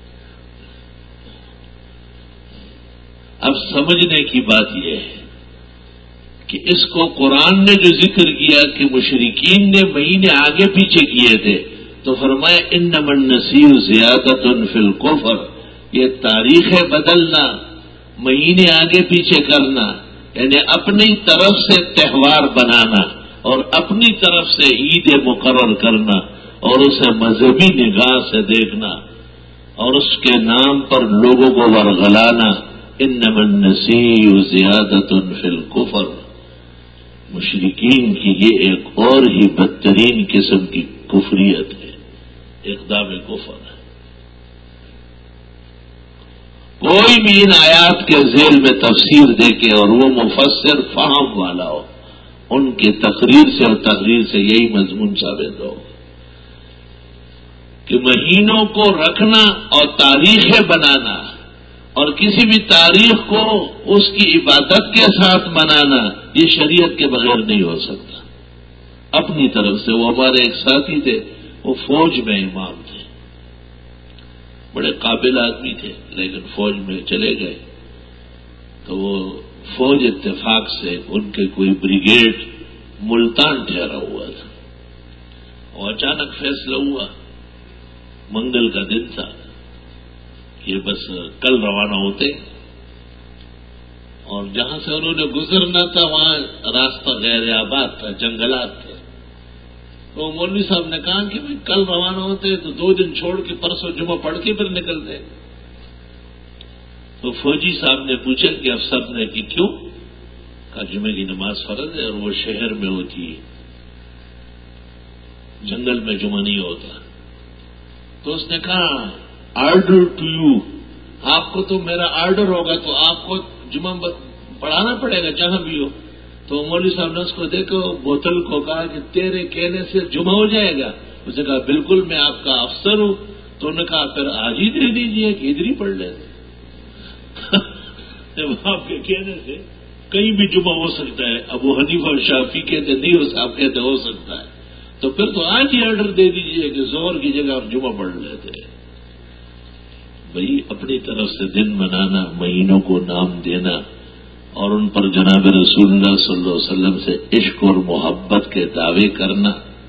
اب سمجھنے کی بات یہ ہے کہ اس کو قرآن نے جو ذکر کیا کہ مشرکین نے مہینے آگے پیچھے کیے تھے تو فرمایا انما النسیء زیادۃ فی الکفر. یہ تاریخ بدلنا، مہینے آگے پیچھے کرنا، یعنی اپنی طرف سے تہوار بنانا اور اپنی طرف سے عید مقرر کرنا اور اسے مذہبی نگاہ سے دیکھنا اور اس کے نام پر لوگوں کو ورغلانا، انما النسیء زیادۃ فی الکفر. مشرکین کی یہ ایک اور ہی بدترین قسم کی کفریت ہے، اقدام کفر ہے. کوئی بھی ان آیات کے ذیل میں تفسیر دیکھے اور وہ مفسر فہم والا ہو، ان کی تقریر سے اور تقریر سے یہی مضمون ثابت ہو کہ مہینوں کو رکھنا اور تاریخیں بنانا اور کسی بھی تاریخ کو اس کی عبادت کے ساتھ منانا یہ شریعت کے بغیر نہیں ہو سکتا. اپنی طرف سے وہ ہمارے ایک ساتھی تھے، وہ فوج میں امام تھے، بڑے قابل آدمی تھے، لیکن فوج میں چلے گئے تو وہ فوج اتفاق سے ان کے کوئی بریگیڈ ملتان ٹھہرا ہوا تھا اور اچانک فیصلہ ہوا، منگل کا دن تھا، یہ بس کل روانہ ہوتے اور جہاں سے انہوں نے گزرنا تھا وہاں راستہ غیر آباد تھا، جنگلات تھے. تو مولوی صاحب نے کہا کہ بھائی کل روانہ ہوتے تو دو دن چھوڑ کے پرسوں جمعہ پڑھ کے پھر نکلتے. تو فوجی صاحب نے پوچھا کہ افسر نے کہ کیوں؟ کہا جمعے کی نماز فرض ہے اور وہ شہر میں ہوتی ہے، جنگل میں جمعہ نہیں ہوتا. تو اس نے کہا آرڈر ٹو یو، آپ کو تو میرا آرڈر ہوگا تو آپ کو جمعہ پڑھانا پڑے گا جہاں بھی ہو. تو مولوی صاحب نے اس کو دیکھو بوتل کو کہا کہ تیرے کہنے سے جمعہ ہو جائے گا. اس نے کہا بالکل میں آپ کا افسر ہوں. تو انہوں نے کہا پھر آج ہی دے دیجیے کہ ادھر ہی پڑھ لیتے. آپ کے کہنے سے کہیں بھی جمعہ ہو سکتا ہے. ابو حنیفہ اور شافعی کہتے نہیں ہو، آپ کہتے ہو سکتا ہے، تو پھر تو آج ہی آرڈر دے دیجیے کہ ظہر کی جگہ آپ جمعہ پڑھ لیتے. بھئی اپنی طرف سے دن منانا، مہینوں کو نام دینا اور ان پر جناب رسول اللہ صلی اللہ علیہ وسلم سے عشق اور محبت کے دعوے کرنا.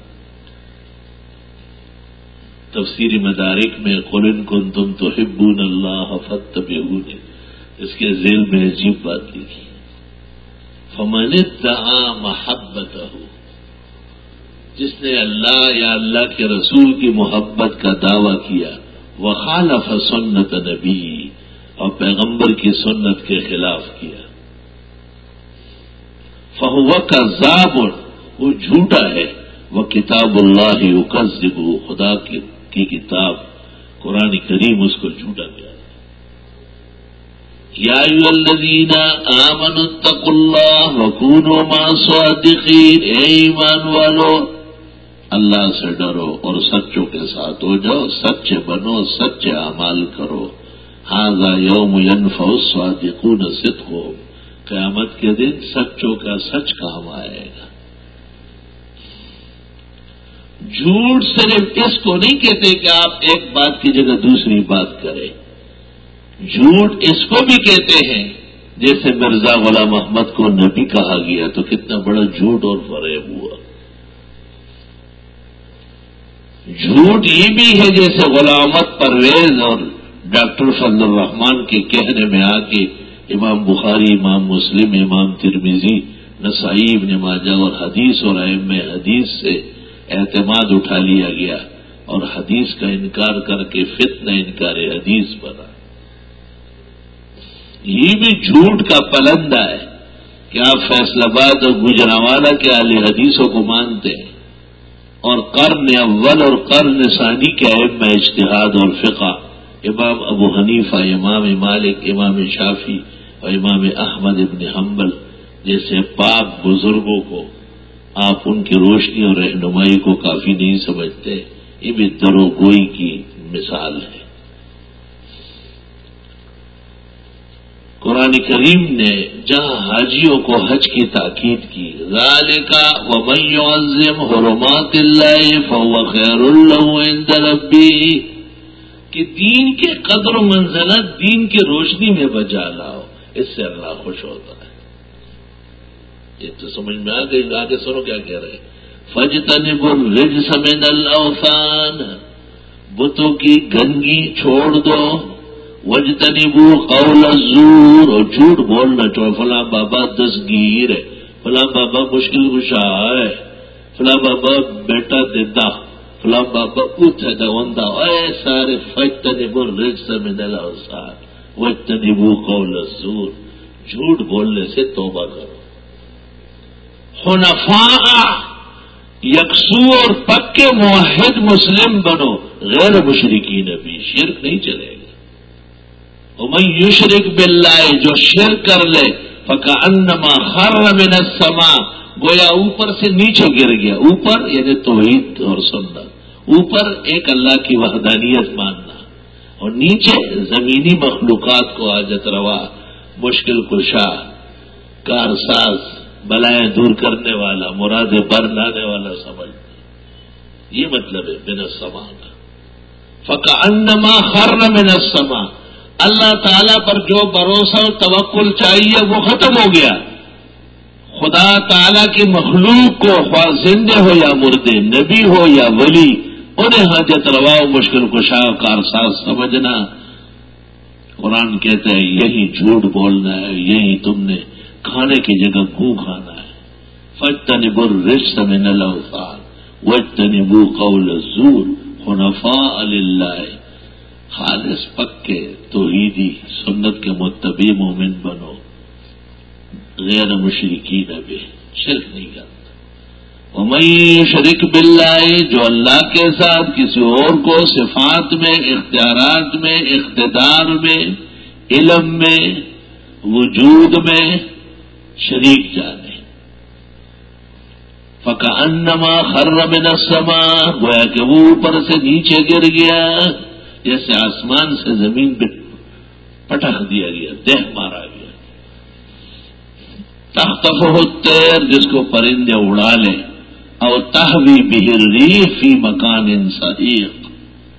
تفسیر مدارک میں قل ان کنتم تحبون اللہ فاتبعونی، اس کے ذیل میں عجیب بات لکھی، فمن ادعا محبتہ، جس نے اللہ یا اللہ کے رسول کی محبت کا دعویٰ کیا، وخالف سنت نبی، اور پیغمبر کی سنت کے خلاف کیا، فہو کذاب، وہ جھوٹا ہے، وہ کتاب اللہ یکذب، خدا کی, کی کتاب قرآن کریم اس کو جھوٹا کیا. یا ایھا الذین آمنوا اتقوا اللہ وکونوا مع الصادقین، اے ایمان والو اللہ سے ڈرو اور سچوں کے ساتھ ہو جاؤ، سچے بنو، سچے اعمال کرو. ھذا یوم ینفع الصادقون صدقہم، قیامت کے دن سچوں کا سچ کام آئے گا. جھوٹ صرف اس کو نہیں کہتے کہ آپ ایک بات کی جگہ دوسری بات کریں، جھوٹ اس کو بھی کہتے ہیں جیسے مرزا غلام احمد کو نبی کہا گیا تو کتنا بڑا جھوٹ اور فریب ہوا. جھوٹ یہ بھی ہے جیسے غلامت پرویز اور ڈاکٹر فضل الرحمان کے کہنے میں آ کے امام بخاری، امام مسلم، امام ترمذی، نسائی، ابن ماجہ اور حدیث اور ائمہ حدیث سے اعتماد اٹھا لیا گیا اور حدیث کا انکار کر کے فتنہ انکار حدیث بنا. یہ بھی جھوٹ کا پلندہ ہے کہ آپ فیصل آباد اور گجرانوالہ کے اہل حدیثوں کو مانتے ہیں اور قرن اول اور قرن ثانی کے ائمہ اجتہاد اور فقہ، امام ابو حنیفہ، امام مالک، امام شافعی اور امام احمد ابن حنبل جیسے پاک بزرگوں کو آپ ان کی روشنی اور رہنمائی کو کافی نہیں سمجھتے. یہ بھی دروگوئی کی مثال ہے. قرآن قرآن کریم نے جہاں حاجیوں کو حج کی تاکید کی، ذالک ومن یعظم حرمات اللہ فهو خیر له عند ربہ، کہ دین کے قدر و منزلت دین کی روشنی میں بجا لاؤ، اس سے اللہ خوش ہوتا ہے۔ یہ تو سمجھ میں آ گئی، آگے سنو کیا کہہ رہے ہیں، فاجتنبوا الرجس من الاوثان، بتوں کی گندگی چھوڑ دو، وجتنبوا قول الزور، اور جھوٹ بولنا چھوڑ، فلاں بابا دستگیر ہے، فلاں بابا مشکل کشا ہے، فلاں بابا بیٹا دیدا، فلاں بابا اوت ہے دوندا، اے سارے فاجتنبوا الرجس من الاوثان وجتنبوا قول الزور، جھوٹ بولنے سے توبہ کرو، حنفاء یکسو اور پکے موحد مسلم بنو، غیر مشرکین بھی، شرک نہیں چلے گا۔ ومن یشرک باللہ، جو شرک کر لے، فکأنما خر من السماء، گویا اوپر سے نیچے گر گیا، اوپر یعنی توحید اور سنت، اوپر ایک اللہ کی وحدانیت ماننا، اور نیچے زمینی مخلوقات کو حاجت روا، مشکل کشا، کارساز، بلائیں دور کرنے والا، مراد بر لانے والا سمجھ، یہ مطلب ہے من السماء کا۔ فکأنما خر من السماء، اللہ تعالیٰ پر جو بھروسہ و توکل چاہیے وہ ختم ہو گیا، خدا تعالیٰ کی مخلوق کو، خواہ زندے ہو یا مردے، نبی ہو یا ولی، انہیں حاجت روا و مشکل کشا کارساز سمجھنا، قرآن کہتا ہے یہی جھوٹ بولنا ہے، یہی تم نے کھانے کی جگہ گو کھانا ہے۔ فاجتنبوا الرجس من الاوثان واجتنبوا قول الزور حنفاء للہ، خالص پکے توحیدی سنت کے متبع مومن بنو، غیر مشرکین بھی، شرک نہیں کرتا۔ ومن یشرک باللہ، جو اللہ کے ساتھ کسی اور کو صفات میں، اختیارات میں، اقتدار میں، علم میں، وجود میں شریک جانے، فکأنما خر من السماء، گویا کہ وہ اوپر سے نیچے گر گیا، جیسے آسمان سے زمین پہ پٹخ دیا گیا، دہ مارا گیا۔ تخطفہ الطیر، جس کو پرندے اڑا لیں، اور تہوی بہ الریح فی مکان سحیق،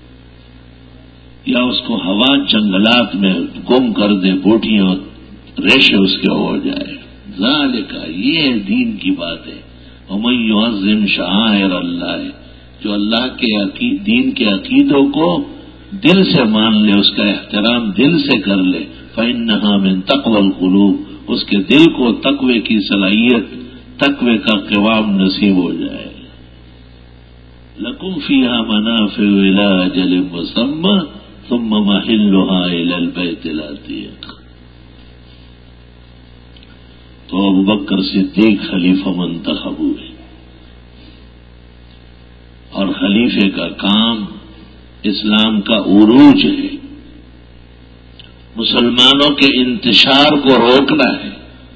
یا اس کو ہوا جنگلات میں گم کر دے، بوٹیاں ریشے اس کے ہو جائے۔ ذالک، یہ دین کی بات ہے۔ ومن یعظم شعائر اللہ، جو اللہ کے عقید دین کے عقیدوں کو دل سے مان لے، اس کا احترام دل سے کر لے، فإنها من تقوی القلوب، اس کے دل کو تقوی کی صلاحیت، تقوی کا قوام نصیب ہو جائے۔ لکم فیہا منافع الی اجل مسمى ثم محلها الی البیت العتیق۔ تو ابو بکر صدیق خلیفہ منتخب ہوئے، اور خلیفے کا کام اسلام کا عروج ہے، مسلمانوں کے انتشار کو روکنا ہے،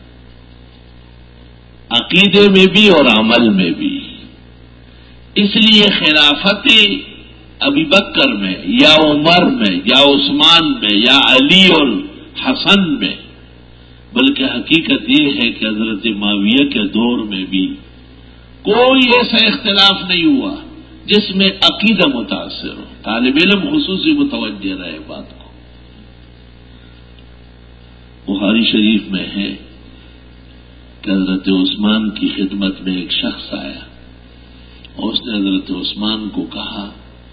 عقیدے میں بھی اور عمل میں بھی۔ اس لیے خلافت ابی بکر میں یا عمر میں یا عثمان میں یا علی اور حسن میں، بلکہ حقیقت یہ ہے کہ حضرت معاویہ کے دور میں بھی کوئی ایسا اختلاف نہیں ہوا جس میں عقیدہ متاثر ہو، طالب علم خصوصی متوجہ رہے بات کو۔ بخاری شریف میں ہے کہ حضرت عثمان کی خدمت میں ایک شخص آیا اور اس نے حضرت عثمان کو کہا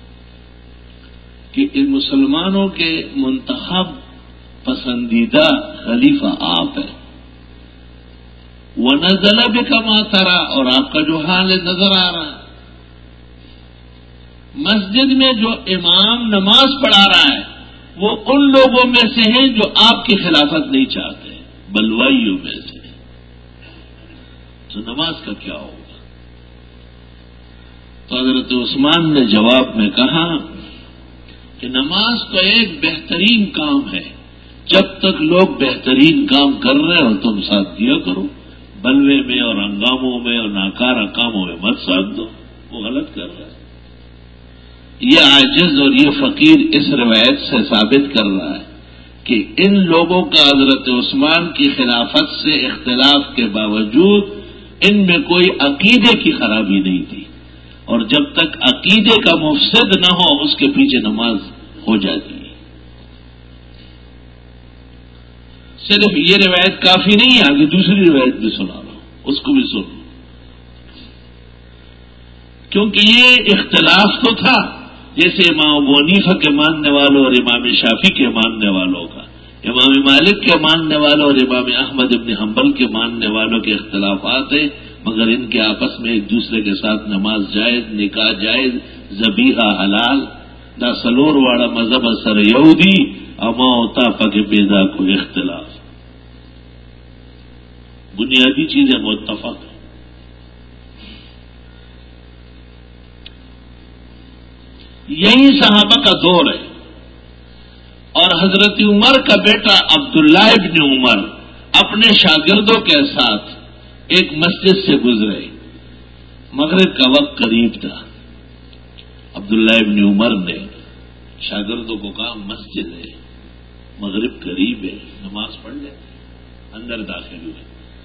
کہ ان مسلمانوں کے منتخب پسندیدہ خلیفہ آپ ہیں، وَنَزَلَ بِكَ مَا تَرَىٰ، اور آپ کا جو حال ہے نظر آ رہا ہے، مسجد میں جو امام نماز پڑھا رہا ہے وہ ان لوگوں میں سے ہیں جو آپ کی خلافت نہیں چاہتے، بلوائیوں میں سے، تو نماز کا کیا ہوگا؟ تو حضرت عثمان نے جواب میں کہا کہ نماز تو ایک بہترین کام ہے، جب تک لوگ بہترین کام کر رہے ہو تم ساتھ دیا کرو، بلوے میں اور ہنگاموں میں اور ناکارہ کاموں میں مت ساتھ دو، وہ غلط کر رہا ہے۔ یہ عاجز اور یہ فقیر اس روایت سے ثابت کر رہا ہے کہ ان لوگوں کا حضرت عثمان کی خلافت سے اختلاف کے باوجود ان میں کوئی عقیدے کی خرابی نہیں تھی، اور جب تک عقیدے کا مفسد نہ ہو اس کے پیچھے نماز ہو جاتی ہے۔ صرف یہ روایت کافی نہیں ہے، آگے دوسری روایت بھی سنا رہا ہوں، اس کو بھی سن، کیونکہ یہ اختلاف تو تھا جیسے امام ابو حنیفہ کے ماننے والوں اور امام شافعی کے ماننے والوں کا، امام مالک کے ماننے والوں اور امام احمد ابن حنبل کے ماننے والوں کے اختلافات ہیں، مگر ان کے آپس میں ایک دوسرے کے ساتھ نماز جائز، نکاح جائز، ذبیحہ حلال، دا سلور واڑا مذہب اثر یہودی اما ہوتا پک پیدا کو اختلاف، بنیادی چیزیں متفق ہیں۔ یہی صحابہ کا دور ہے، اور حضرت عمر کا بیٹا عبداللہ ابن عمر اپنے شاگردوں کے ساتھ ایک مسجد سے گزرے، مغرب کا وقت قریب تھا، عبداللہ ابن عمر نے شاگردوں کو کہا مسجد ہے، مغرب قریب ہے، نماز پڑھ لیں، اندر داخل ہوئے،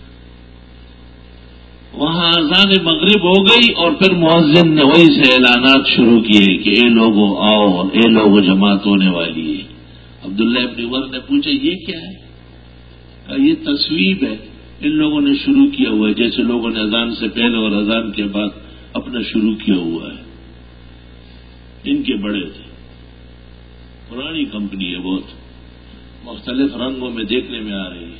وہاں اذان مغرب ہو گئی، اور پھر مؤذن نے وہی سے اعلانات شروع کیے کہ اے لوگوں آؤ، اے لوگوں جماعت ہونے والی ہے۔ عبداللہ ابن عمر نے پوچھا یہ کیا ہے؟ کہا یہ تصویب ہے، ان لوگوں نے شروع کیا ہوا ہے، جیسے لوگوں نے اذان سے پہلے اور اذان کے بعد اپنا شروع کیا ہوا ہے۔ ان کے بڑے تھے، پرانی کمپنی ہے، بہت مختلف رنگوں میں دیکھنے میں آ رہی ہے۔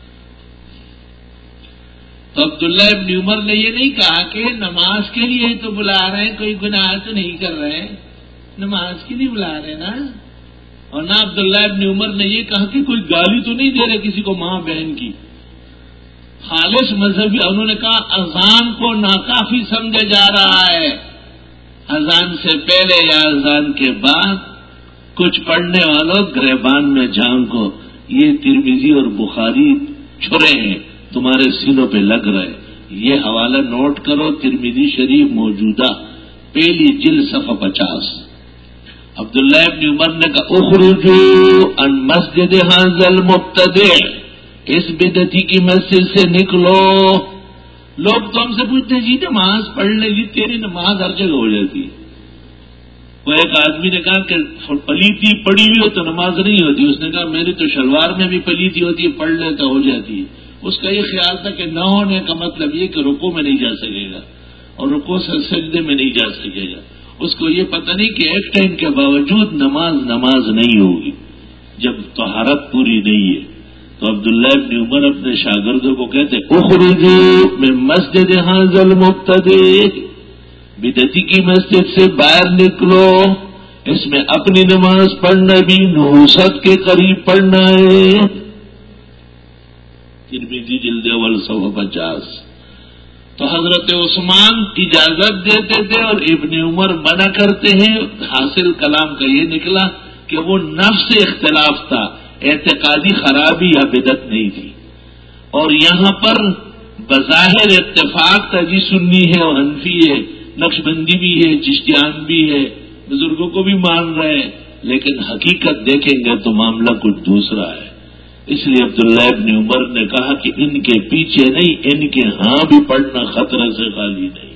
تو عبداللہ ابن عمر نے یہ نہیں کہا کہ نماز کے لیے تو بلا رہے ہیں، کوئی گناہ تو نہیں کر رہے ہیں، نماز کے لیے بلا رہے نا، اور نہ عبداللہ ابن عمر نے یہ کہا کہ کوئی گالی تو نہیں دے رہے کسی کو ماں بہن کی، خالص مذہبی۔ انہوں نے کہا اذان کو ناکافی سمجھا جا رہا ہے، اذان سے پہلے یا اذان کے بعد کچھ پڑھنے والوں گریبان میں جھانکو، یہ ترمذی اور بخاری چھرے ہیں تمہارے سینوں پہ لگ رہے، یہ حوالہ نوٹ کرو، ترمذی شریف موجودہ پہلی جلد صفحہ پچاس۔ عبداللہ ابن عمر نے کہا اخرجوا عن مسجد هذا المبتدع، اس بدعتی کی مسجد سے نکلو۔ لوگ تو ہم سے پوچھتے ہیں جی نماز پڑھ لیں، جی تیری نماز ہر جگہ ہو جاتی ہے۔ وہ ایک آدمی نے کہا کہ پلیتی پڑی ہوئی ہو تو نماز نہیں ہوتی، اس نے کہا میری تو شلوار میں بھی پلیتی ہوتی ہے، پڑھ لے تو ہو جاتی ہے۔ اس کا یہ خیال تھا کہ نہ ہونے کا مطلب یہ کہ رکوع میں نہیں جا سکے گا، اور رکوع سے سجدے میں نہیں جا سکے گا۔ اس کو یہ پتہ نہیں کہ ایک ٹائم کے باوجود نماز نماز نہیں ہوگی جب طہارت پوری نہیں ہے۔ تو عبداللہ ابن عمر اپنے شاگردوں کو کہتے اخرجوا من مسجد هذا المبتدع، بدعتی کی مسجد سے باہر نکلو، اس میں اپنی نماز پڑھنا بھی نحوست کے قریب پڑھنا ہے۔ ترمذی جلد اول صفحہ پچاس۔ تو حضرت عثمان اجازت دیتے تھے اور ابن عمر منع کرتے ہیں، حاصل کلام کا یہ نکلا کہ وہ نفس اختلاف تھا، اعتقادی خرابی یا بدعت نہیں تھی۔ اور یہاں پر بظاہر اتفاق تھا، جی سنی ہے اور حنفی ہے، نقشبندی بھی ہے، چشتیان بھی ہے، بزرگوں کو بھی مان رہے ہیں، لیکن حقیقت دیکھیں گے تو معاملہ کچھ دوسرا ہے۔ اس لیے عبداللہ ابن عمر نے کہا کہ ان کے پیچھے نہیں، ان کے ہاں بھی پڑھنا خطرہ سے خالی نہیں۔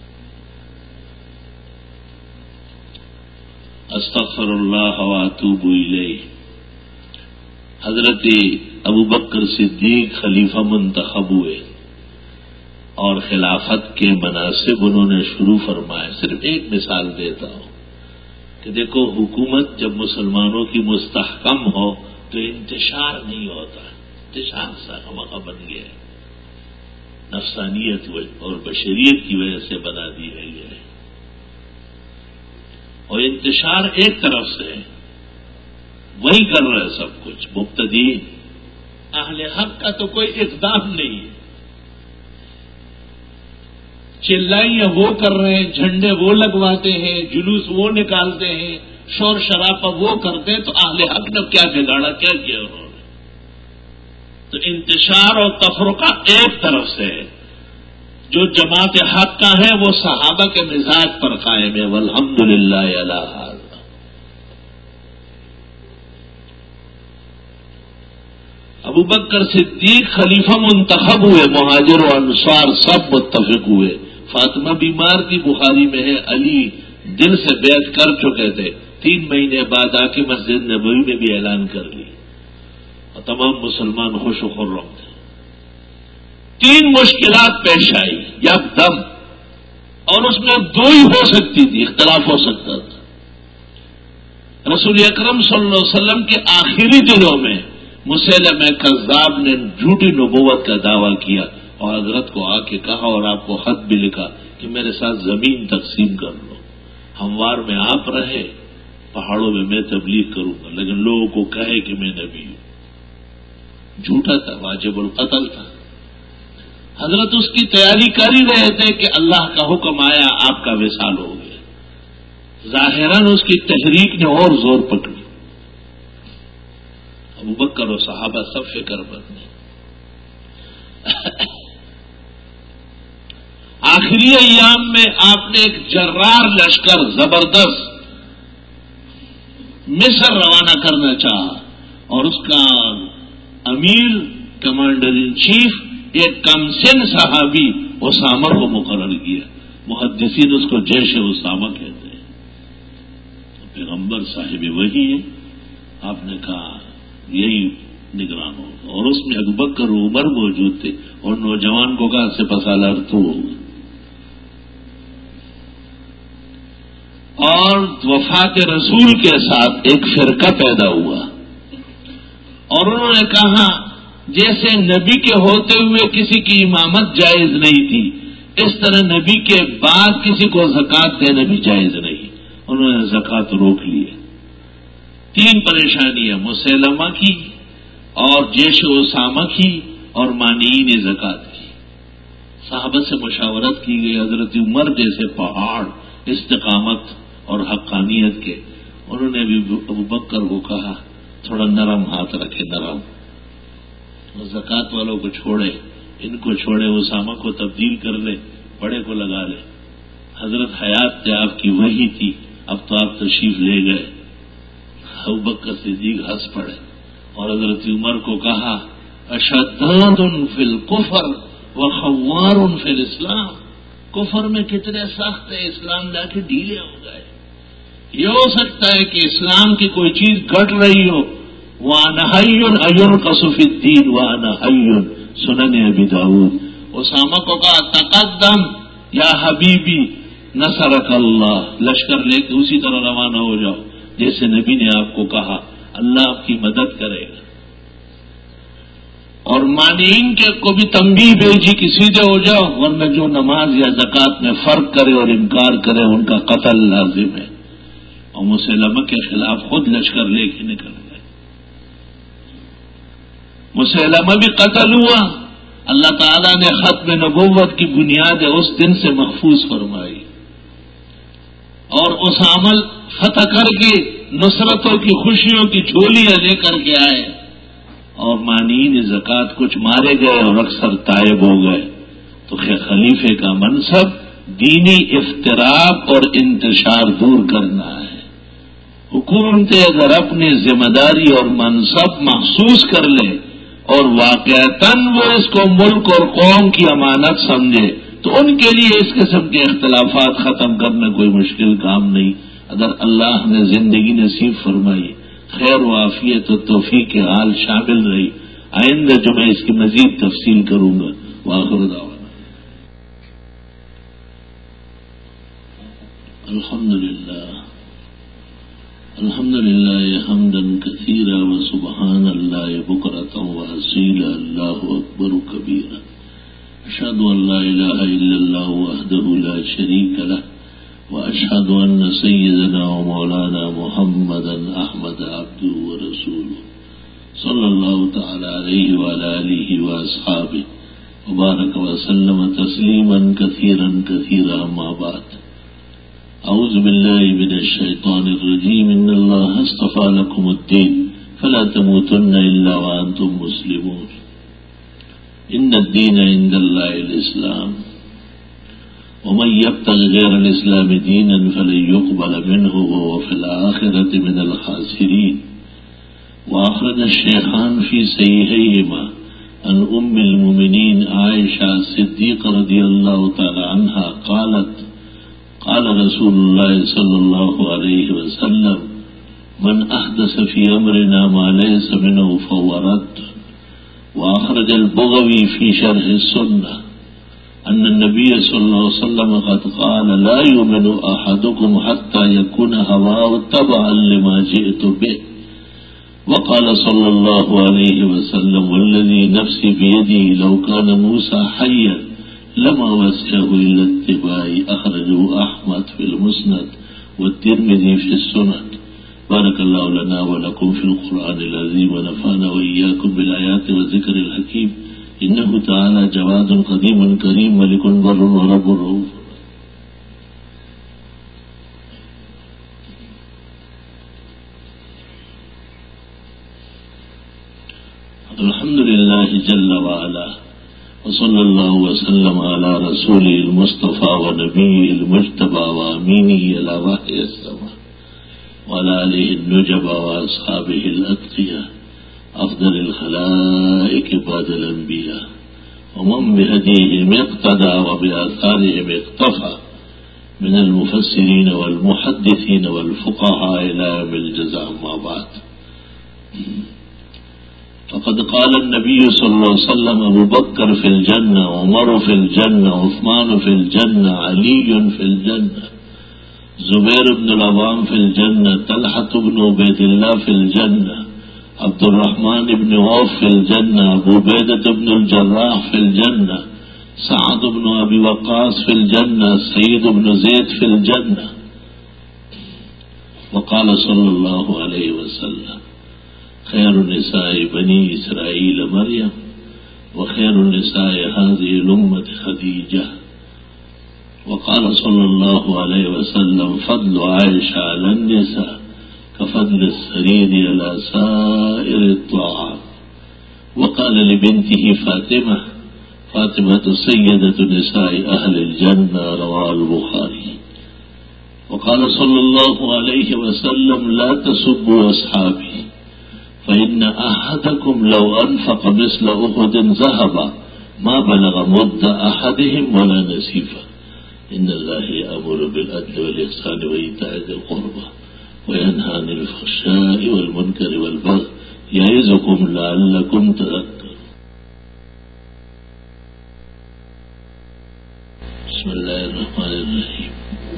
استغفر اللہ واتوب الیہ۔ حضرت ابو بکر صدیق خلیفہ منتخب ہوئے اور خلافت کے مناصب انہوں نے شروع فرمائے۔ صرف ایک مثال دیتا ہوں کہ دیکھو حکومت جب مسلمانوں کی مستحکم ہو تو انتشار نہیں ہوتا، انتشار سا بن گیا ہے، نفسانیت اور بشریت کی وجہ سے بنا دی گئی ہے، اور انتشار ایک طرف سے وہی کر رہے سب کچھ، مبتدئین، اہل حق کا تو کوئی اقدام نہیں ہے، چلائیاں وہ کر رہے ہیں، جھنڈے وہ لگواتے ہیں، جلوس وہ نکالتے ہیں، شور شرابہ وہ کرتے ہیں، تو اہل حق نے کیا بگاڑا، کیا کیا انہوں نے؟ تو انتشار اور تفرقہ ایک طرف سے ہے، جو جماعت حق کا ہے وہ صحابہ کے مزاج پر قائم ہے، والحمدللہ علی ھذا۔ ابو بکر صدیق خلیفہ منتخب ہوئے، مہاجر و انصار سب متفق ہوئے، فاطمہ بیمار تھی، بخاری میں ہے، علی دل سے بیعت کر چکے تھے، تین مہینے بعد آ کے مسجد نبوی میں بھی اعلان کر لی اور تمام مسلمان خوش و خرم تھے۔ تین مشکلات پیش آئی یکدم، اور اس میں دو ہی ہو سکتی تھی، اختلاف ہو سکتا تھا۔ رسول اکرم صلی اللہ علیہ وسلم کے آخری دنوں میں مسیلمہ کذاب نے جھوٹی نبوت کا دعویٰ کیا اور حضرت کو آ کے کہا اور آپ کو خط بھی لکھا کہ میرے ساتھ زمین تقسیم کر لو، ہموار میں آپ رہے، پہاڑوں میں میں تبلیغ کروں گا، لیکن لوگوں کو کہے کہ میں نبی ہوں۔ جھوٹا تھا، واجب القتل تھا۔ حضرت اس کی تیاری کر ہی رہے تھے کہ اللہ کا حکم آیا، آپ کا وصال ہو گیا۔ ظاہراً اس کی تحریک نے اور زور پکڑی، ابو بکر و صحابہ سب فکر مند ہیں۔ آخری ایام میں آپ نے ایک جرار لشکر زبردست مصر روانہ کرنا چاہا، اور اس کا امیر کمانڈر ان چیف ایک کمسن صحابی اسامہ کو مقرر کیا۔ محدثین اس کو جیش اسامہ کہتے ہیں۔ تو پیغمبر صاحب وہی ہے، آپ نے کہا یہی نگران ہو، اور اس میں ابو بکر و عمر موجود تھے، اور نوجوان کو کہا سے پسالار تو ہوگا۔ اور وفات رسول کے ساتھ ایک فرقہ پیدا ہوا، اور انہوں نے کہا جیسے نبی کے ہوتے ہوئے کسی کی امامت جائز نہیں تھی، اس طرح نبی کے بعد کسی کو زکوٰۃ دینا بھی جائز نہیں، انہوں نے زکوٰۃ روک لی ہے۔ تین پریشانیاں مسیلمہ کی اور جیش اسامہ کی اور مانعین زکوٰۃ کی۔ صحابہ سے مشاورت کی گئی، حضرت عمر جیسے پہاڑ استقامت اور حقانیت کے، انہوں نے بھی ابو بکر کو کہا تھوڑا نرم ہاتھ رکھے، نرم، زکوٰۃ والوں کو چھوڑے، ان کو چھوڑے، اسامہ کو تبدیل کر لے، بڑے کو لگا لے۔ حضرت حیات تھے، آپ کی وحی تھی، اب تو آپ تشریف لے گئے۔ ابو بکر صدیق ہنس پڑے اور حضرت عمر کو کہا اشداد فی الکفر وخوار فی الاسلام، کفر میں کتنے سخت ہے، اسلام لا کے ڈھیلے ہو گئے۔ یہ ہو سکتا ہے کہ اسلام کی کوئی چیز گھٹ رہی ہو، وَأَنَا حَيٌّ أَيُنْقَصُ فِي الدِّينِ وَأَنَا حَيٌّ، سنن ابی داؤد۔ اسامہ کو کہا تقدم یا حبیبی نصرک اللہ، لشکر لے کے اسی طرح روانہ ہو جاؤ جیسے نبی نے آپ کو کہا، اللہ آپ کی مدد کرے گا۔ اور مانعین کے کو بھی تنبیہ بھیجی کہ سیدھے ہو جاؤ، ورنہ جو نماز یا زکوٰۃ میں فرق کرے اور انکار کرے ان کا قتل لازم ہے۔ اور مسیلمہ کے خلاف خود لشکر لے کے نکل گئے۔ مسیلمہ بھی قتل ہوا، اللہ تعالیٰ نے ختم نبوت کی بنیاد اس دن سے محفوظ فرمائی، اور اسامہ فتح کر کے نصرتوں کی خوشیوں کی جھولیاں لے کر کے آئے، اور مانعین زکوٰۃ کچھ مارے گئے اور اکثر تائب ہو گئے۔ تو خلیفے کا منصب دینی افتراق اور انتشار دور کرنا ہے۔ حکومتیں اگر اپنی ذمہ داری اور منصب محسوس کر لے اور واقعتاً وہ اس کو ملک اور قوم کی امانت سمجھے تو ان کے لیے اس قسم کے اختلافات ختم کرنا کوئی مشکل کام نہیں۔ اگر اللہ نے زندگی نصیب فرمائی، خیر و عافیت و توفیق کے حال شامل رہی، آئندہ جو میں اس کی مزید تفصیل کروں گا۔ وآخر دعوانا الحمد للہ الحمد للہ حمدا کثیرا وسبحان اللہ بکرۃ وأصیلا، اللہ اکبر کبیرا، اشہد ان لا الہ الا اللہ وحدہ لا شریک لہ، واشہد ان سیدنا ومولانا محمدا احمد عبدہ ورسولہ صلی اللہ تعالی علیہ وعلی آلہ واصحابہ وبارک وسلم تسلیما کثیرا کثیرا، اما بعد۔ اعوذ باللہ من الشیطان الرجیم، ان اللہ اصطفى لکم الدین فلا تموتن الا وانتم مسلمون، ان الدین عند اللہ الاسلام، ومن يبتغ غیر الاسلام دینا فلن يقبل منه وهو في الآخرة من الخاسرین، وأخرج الشيخان في صحيحيهما عن أم المؤمنين عائشة الصديقة رضي الله تعالى عنها قالت قال رسول الله صلى الله عليه وسلم من أحدث في أمرنا ما ليس منه فهو رد. وأخرج البغوي في شرح السنة أن النبي صلى الله عليه وسلم قد قال لا يؤمن أحدكم حتى يكون هواه تبعا لما جئت به. وقال صلى الله عليه وسلم والذي نفسي بيده لو كان موسى حيا لما وسعه إلا اتباعي. أخرجه أحمد في المسند والترمذي في السنن. بارك الله لنا ولكم في القرآن العظيم ونفعنا وإياكم بالآيات والذكر الحكيم. إنه تعالى جواد قديم كريم ملك بر ورب رؤوف. الحمد لله جل وعلا وصلى الله وسلم على رسوله المصطفى ونبيه المجتبى وأمينه على وحي السماء وعلى آله النجبى وأصحابه الأتقياء أفضل الخلائق بعد الأنبياء ومن بهديهم اقتدى وبآثارهم اقتفى من المفسرين والمحدثين والفقهاء إلى يوم الجزاء. ما بعد، فقد قال النبي صلى الله عليه وسلم أبو بكر في الجنة، عمر في الجنة، عثمان في الجنة، علي في الجنة، زبير بن العوام في الجنة، طلحة بن عبيد الله في الجنة، عبد الرحمن بن عوف في الجنة، أبو عبيدة بن الجراح في الجنة، سعد بن أبي وقاص في الجنة، سعيد بن زيد في الجنة. وقال صلى الله عليه وسلم خير نساء بني إسرائيل مريم وخير نساء هذه الأمة خديجة. وقال صلى الله عليه وسلم فضل عائشة على النساء كفضل السرير على سائر الطعام. وقال لبنته فاطمة فاطمة سيدة نساء أهل الجنة، رواه البخاري. وقال صلى الله عليه وسلم لا تسبوا أصحابي فإن أحدكم لو أنفق مثل أحد ذهبا ما بلغ مد أحدهم ولا نصيفا. إن الله يأمر بالعدل والإحسان وإيتاء ذي القربى وينهى عن الفحشاء والمنكر والبغي يعظكم لعلكم تذكرون. بسم اللہ الرحمن الرحیم.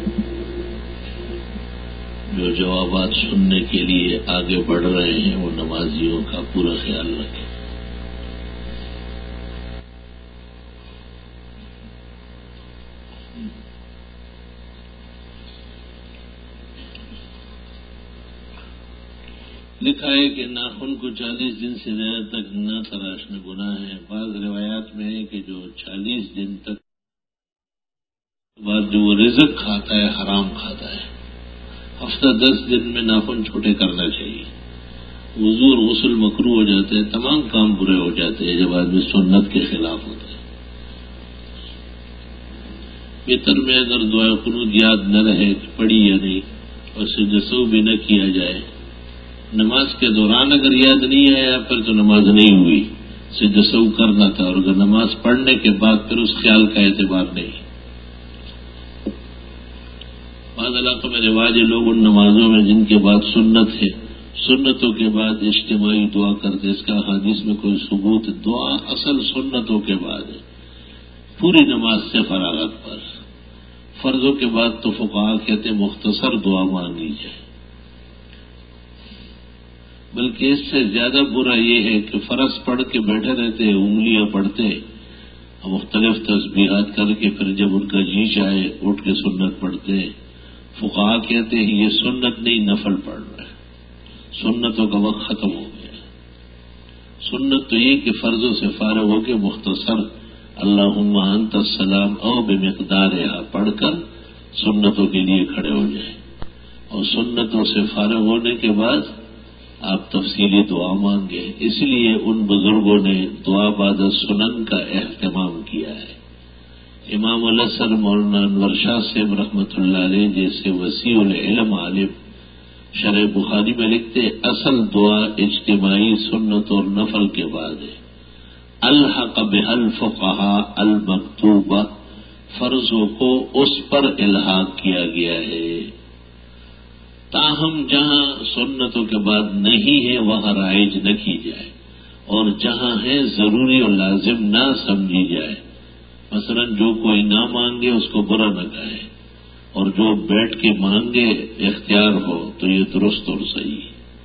جو جوابات سننے کے لیے آگے بڑھ رہے ہیں وہ نمازیوں کا پورا خیال رکھیں. لکھا ہے کہ ناخن کو چالیس دن سے زیادہ تک نہ تراشنا گناہ ہے. بعض روایات میں ہے کہ جو چالیس دن تک بعد جو وہ رزق کھاتا ہے حرام کھاتا ہے. ہفتہ دس دن میں ناخن چھوٹے کرنا چاہیے. وضو اور غسل مکروہ ہو جاتے ہیں، تمام کام برے ہو جاتے ہیں جب آدمی سنت کے خلاف ہوتا ہے. بہتر میں اگر دعا قنوت یاد نہ رہے پڑھی یا نہیں اور سجدہ سہو بھی نہ کیا جائے، نماز کے دوران اگر یاد نہیں آیا پھر تو نماز نہیں ہوئی، سجدہ سہو کرنا تھا. اور اگر نماز پڑھنے کے بعد پھر اس خیال کا اعتبار نہیں. بعض علاقوں میں رواج ہے لوگ ان نمازوں میں جن کے بعد سنت ہے، سنتوں کے بعد اجتماعی دعا کرتے. اس کا حدیث میں کوئی ثبوت؟ دعا اصل سنتوں کے بعد ہے، پوری نماز سے فراغت پر. فرضوں کے بعد تو فقہا کہتے مختصر دعا مانگی جائے. بلکہ اس سے زیادہ برا یہ ہے کہ فرض پڑھ کے بیٹھے رہتے، انگلیاں پڑھتے، مختلف تسبیحات کر کے پھر جب ان کا جی چاہے اٹھ کے سنت پڑھتے. فقہا کہتے ہیں یہ سنت نہیں، نفل پڑھ رہا ہے، سنتوں کا وقت ختم ہو گیا. سنت تو یہ کہ فرضوں سے فارغ ہو کے مختصر اللہم انت السلام او بمقدارہا پڑھ کر سنتوں کے لیے کھڑے ہو جائیں. اور سنتوں سے فارغ ہونے کے بعد آپ تفصیلی دعا مانگے. اس لیے ان بزرگوں نے دعا بعد سنن کا اہتمام کیا ہے. امام الاسر مولانا انور شاہ صاحب رحمۃ اللہ علیہ جیسے وسیع العلم عالم شرح بخاری میں لکھتے اصل دعا اجتماعی سنت اور نفل کے بعد ہے. الحق بها الفقهاء المکتوبہ، فرضوں کو اس پر الحاق کیا گیا ہے. تاہم جہاں سنتوں کے بعد نہیں ہے وہاں رائج نہ کی جائے، اور جہاں ہے ضروری اور لازم نہ سمجھی جائے. مثلا جو کوئی نہ مانگے اس کو برا نہ کہے، اور جو بیٹھ کے مانگے اختیار ہو تو یہ درست اور صحیح.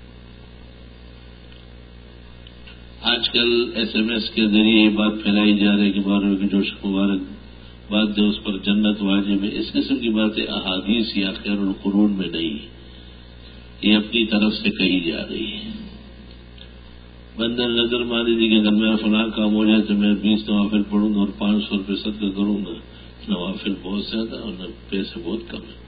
آج کل ایس ایم ایس کے ذریعے یہ بات پھیلائی جا رہی ہے کہ بارہویں کی جو مبارک بات ہے اس پر جنت واجب ہے. اس قسم کی باتیں احادیث یا خیر القرون میں نہیں، یہ اپنی طرف سے کہی جا رہی ہے. بندر نظر ماری تھی کہ اگر میرا فلاں کام ہو جائے تو میں بیس نوافل پڑھوں گا اور پانچ سو روپئے صدقہ کروں گا. نوافل بہت زیادہ اور پیسے بہت کم ہیں.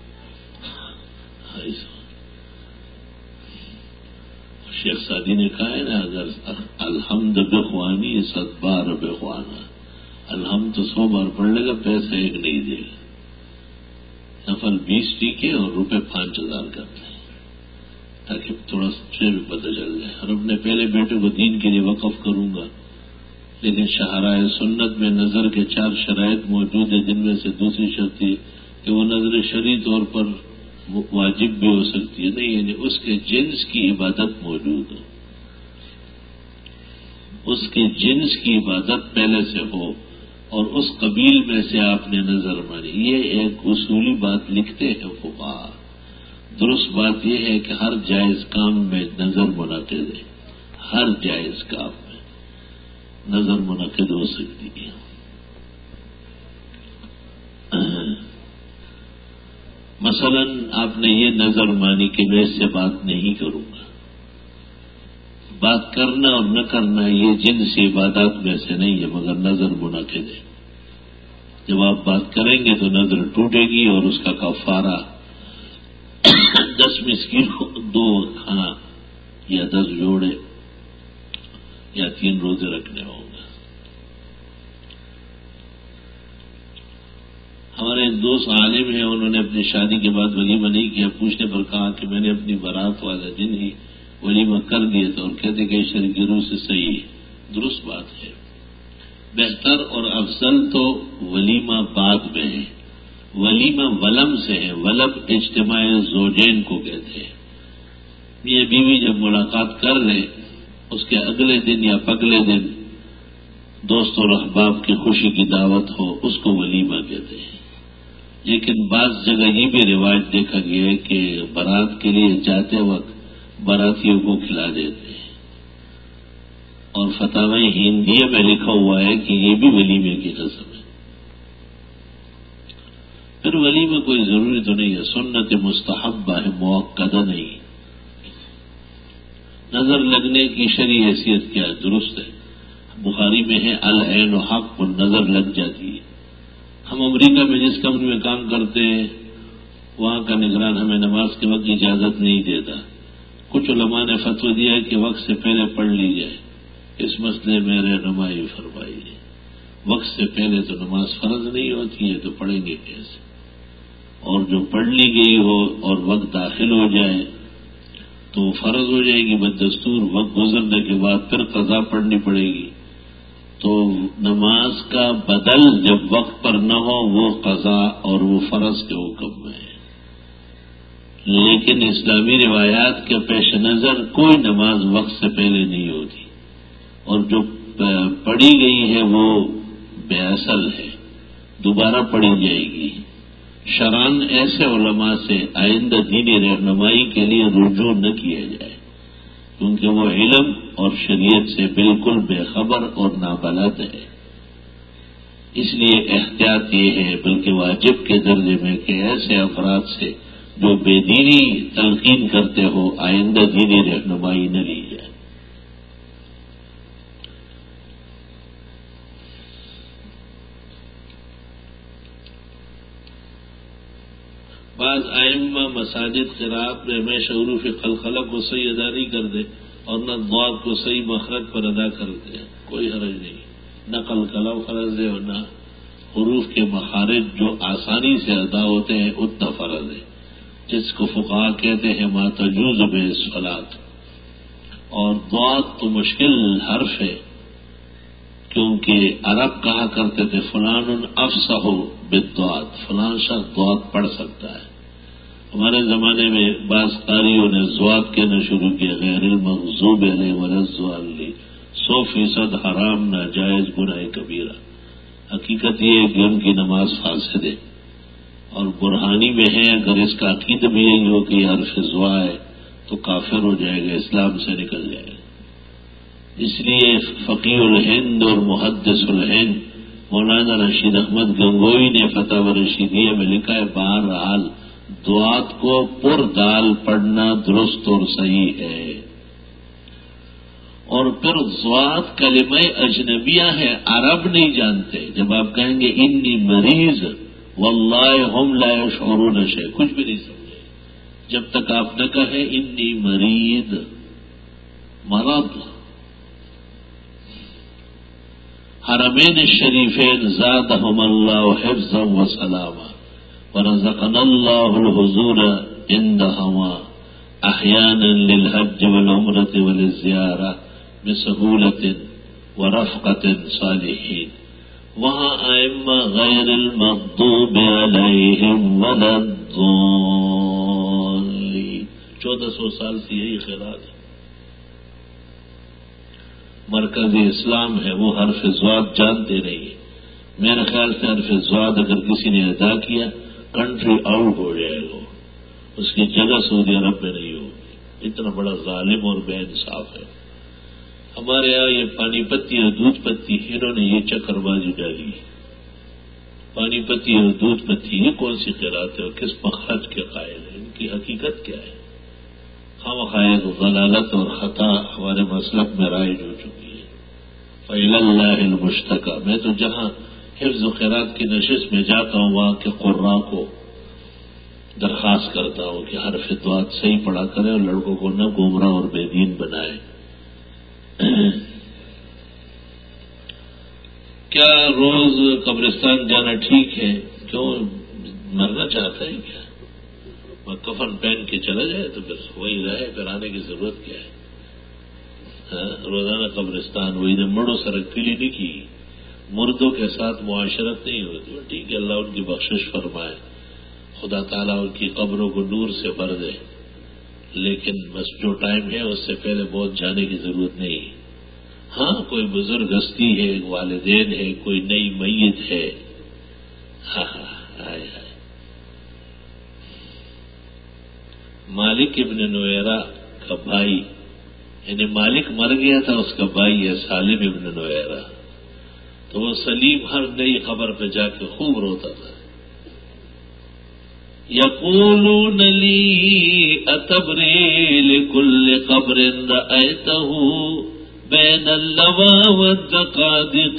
شیخ سعدی نے کہا ہے نا، اگر الحمد بخوانی صد بار بخوانا، الحمد تو سو بار پڑھ لے گا، پیسہ ایک نہیں دے گا. نفل بیس ٹیکے اور روپے پانچ ہزار کرتے ہیں تاکہ تھوڑا تجھے بھی پتہ چل جائے. اور اپنے پہلے بیٹے کو دین کے لیے وقف کروں گا، لیکن شاہراہ سنت میں نظر کے چار شرائط موجود ہیں، جن میں سے دوسری شرط یہ کہ وہ نظر شرعی طور پر واجب بھی ہو سکتی ہے، نہیں یعنی اس کے جنس کی عبادت موجود ہو، اس کے جنس کی عبادت پہلے سے ہو اور اس قبیل میں سے آپ نے نظر مانی. یہ ایک اصولی بات لکھتے ہیں فقہا. درست بات یہ ہے کہ ہر جائز کام میں نظر منعقد ہے، ہر جائز کام میں نظر منعقد ہو سکتی ہے. مثلا آپ نے یہ نظر مانی کہ میں اس سے بات نہیں کروں گا. بات کرنا اور نہ کرنا یہ جنس عبادات میں سے نہیں ہے، مگر نظر منعقد ہے. جب آپ بات کریں گے تو نظر ٹوٹے گی اور اس کا کفارہ دس مسکین کو دو کھانا یا دس جوڑے یا تین روزے رکھنے ہوں گے. ہمارے ایک دوست عالم ہیں، انہوں نے اپنی شادی کے بعد ولیمہ نہیں کیا. پوچھنے پر کہا کہ میں نے اپنی بارات والا دن ہی ولیمہ کر دیے تھے، اور کہتے کہ شرعی روح سے صحیح ہے. درست بات ہے. بہتر اور افضل تو ولیمہ بعد میں ہے. ولیمہ ولم سے ہے. ولم اجتماع زوجین کو کہتے ہیں. یہ بیوی جب ملاقات کر لے اس کے اگلے دن یا پگلے دن دوست اور احباب کی خوشی کی دعوت ہو، اس کو ولیمہ کہتے ہیں. لیکن بعض جگہ یہ بھی رواج دیکھا گیا ہے کہ بارات کے لیے جاتے وقت باراتیوں کو کھلا دیتے ہیں، اور فتاوی ہندیہ میں لکھا ہوا ہے کہ یہ بھی ولیمے کی قسم ہے. پھر ولیمہ کوئی ضروری تو نہیں ہے، سنت مستحبہ ہے، موقدہ نہیں. نظر لگنے کی شرعی حیثیت کیا ہے؟ درست ہے. بخاری میں ہے العین حق، پر نظر لگ جاتی ہے. ہم امریکہ میں جس کمپنی میں کام کرتے ہیں وہاں کا نگران ہمیں نماز کے وقت اجازت نہیں دیتا. کچھ علماء نے فتویٰ دیا کہ وقت سے پہلے پڑھ لی جائے. اس مسئلے میں رہنمائی فرمائی ہے. وقت سے پہلے تو نماز فرض نہیں ہوتی ہے تو پڑھیں گے کیسے؟ اور جو پڑھ لی گئی ہو اور وقت داخل ہو جائے تو فرض ہو جائے گی بدستور. وقت گزرنے کے بعد پھر قضا پڑھنی پڑے گی. تو نماز کا بدل جب وقت پر نہ ہو وہ قضا اور وہ فرض کے حکم میں ہے. لیکن اسلامی روایات کے پیش نظر کوئی نماز وقت سے پہلے نہیں ہوتی، اور جو پڑھی گئی ہے وہ بے اصل ہے، دوبارہ پڑھی جائے گی. شرعاً ایسے علماء سے آئندہ دینی رہنمائی کے لیے رجوع نہ کیا جائے، کیونکہ وہ علم اور شریعت سے بالکل بے خبر اور نابلد ہے. اس لیے احتیاط یہ ہے بلکہ واجب کے درجے میں کہ ایسے افراد سے جو بے دینی تلقین کرتے ہو آئندہ دینی رہنمائی نہ لی جائے. بعض ائمہ مساجد قرات میں ہمیشہ حروف قلقلہ کو صحیح ادا نہیں کرتے اور نہ ضاد کو صحیح مخرج پر ادا کرتے ہیں. کوئی حرج نہیں، نہ قلقلہ فرض ہے اور نہ حروف کے مخارج جو آسانی سے ادا ہوتے ہیں اتنا فرض ہے. جس کو فقہا کہتے ہیں ما تجوز بہ الصلاۃ. اور ضاد تو مشکل حرف ہے، کیونکہ عرب کہا کرتے تھے فلان افصح بالضاد، فلان شخص ضاد پڑھ سکتا ہے. ہمارے زمانے میں بعض قاریوں نے ضاد کہنا شروع کیا، غیر المغضوب علیہم ولا الضالین، سو فیصد حرام ناجائز گناہ کبیرہ. حقیقت یہ ہے کہ ان کی نماز فاسد ہے، اور برہانی میں ہے اگر اس کا عقیدہ بھی یہی ہو کہ یہ حرف ضا ہے تو کافر ہو جائے گا، اسلام سے نکل جائے گا. اس لیے فقیہ الہند اور محدث الہند مولانا رشید احمد گنگوئی نے فتح رشیدیہ میں لکھا ہے بہرحال دعات کو پر دال پڑھنا درست اور صحیح ہے. اور پھر ضاد کلمہ اجنبیہ ہے، عرب نہیں جانتے. جب آپ کہیں گے انی مریض واللہ ہم لا یشعرون شیء، کچھ بھی نہیں سمجھے جب تک آپ نہ کہیں انی مریض. مرض. حرمین الشریفین زادہم اللہ حفظا و سلاما ورزقنا اللہ الحضور عندہما احیانا للحج والعمرة وللزیارہ بسہولت ورفقت صالحین. وہاں ائمہ غیر المغضوب علیہم ولا الضالین. چودہ سو سال سے یہی خیرات ہے. مرکز اسلام ہے، وہ حرف ضاد جانتے نہیں ہیں. میرے خیال سے حرف ضاد اگر کسی نے ادا کیا کنٹری آؤٹ ہو جائے گا، اس کی جگہ سعودی عرب میں نہیں ہوگی. اتنا بڑا ظالم اور بے انصاف ہے. ہمارے یہاں یہ پانی پتی اور دودھ پتی، انہوں نے یہ چکر بازی ڈالی. پانی پتی اور دودھ پتی یہ کون سی قرات ہے اور کس مخرج کے قائل ہے؟ ان کی حقیقت کیا ہے؟ ہم خواہد ضلالت اور خطا ہمارے مسلک میں رائج ہو چکی ہے. فإلی اللہ المشتکا. میں تو جہاں حفظ و قرات کی نشست میں جاتا ہوں وہاں کے قراء کو درخواست کرتا ہوں کہ حرف ضاد صحیح پڑھا کرے اور لڑکوں کو نہ گمراہ اور بے دین بنائے. کیا روز قبرستان جانا ٹھیک ہے؟ کیوں مرنا چاہتا ہے کیا؟ میں کفن پہن کے چلا جائے تو پھر وہی رہے، پھر آنے کی ضرورت کیا ہے؟ ہاں روزانہ قبرستان وہی نے مڑو سرک کلی نہیں کی، مردوں کے ساتھ معاشرت نہیں ہوتی. ٹھیک ہے، اللہ ان کی بخشش فرمائے، خدا تعالیٰ ان کی قبروں کو نور سے بھر دے، لیکن بس جو ٹائم ہے اس سے پہلے بہت جانے کی ضرورت نہیں. ہاں کوئی بزرگ ہستی ہے، والدین ہے، کوئی نئی میت ہے. ہاں ہاں آئے آئے. مالک ابن نویرہ کا بھائی، یعنی مالک مر گیا تھا، اس کا بھائی ہے سالم ابن نویرہ، تو وہ سلیم ہر نئی خبر پہ جا کے خوب روتا تھا. یقولون لی اتبری لکل قبر رأیتہ بین اللوا والدقادق.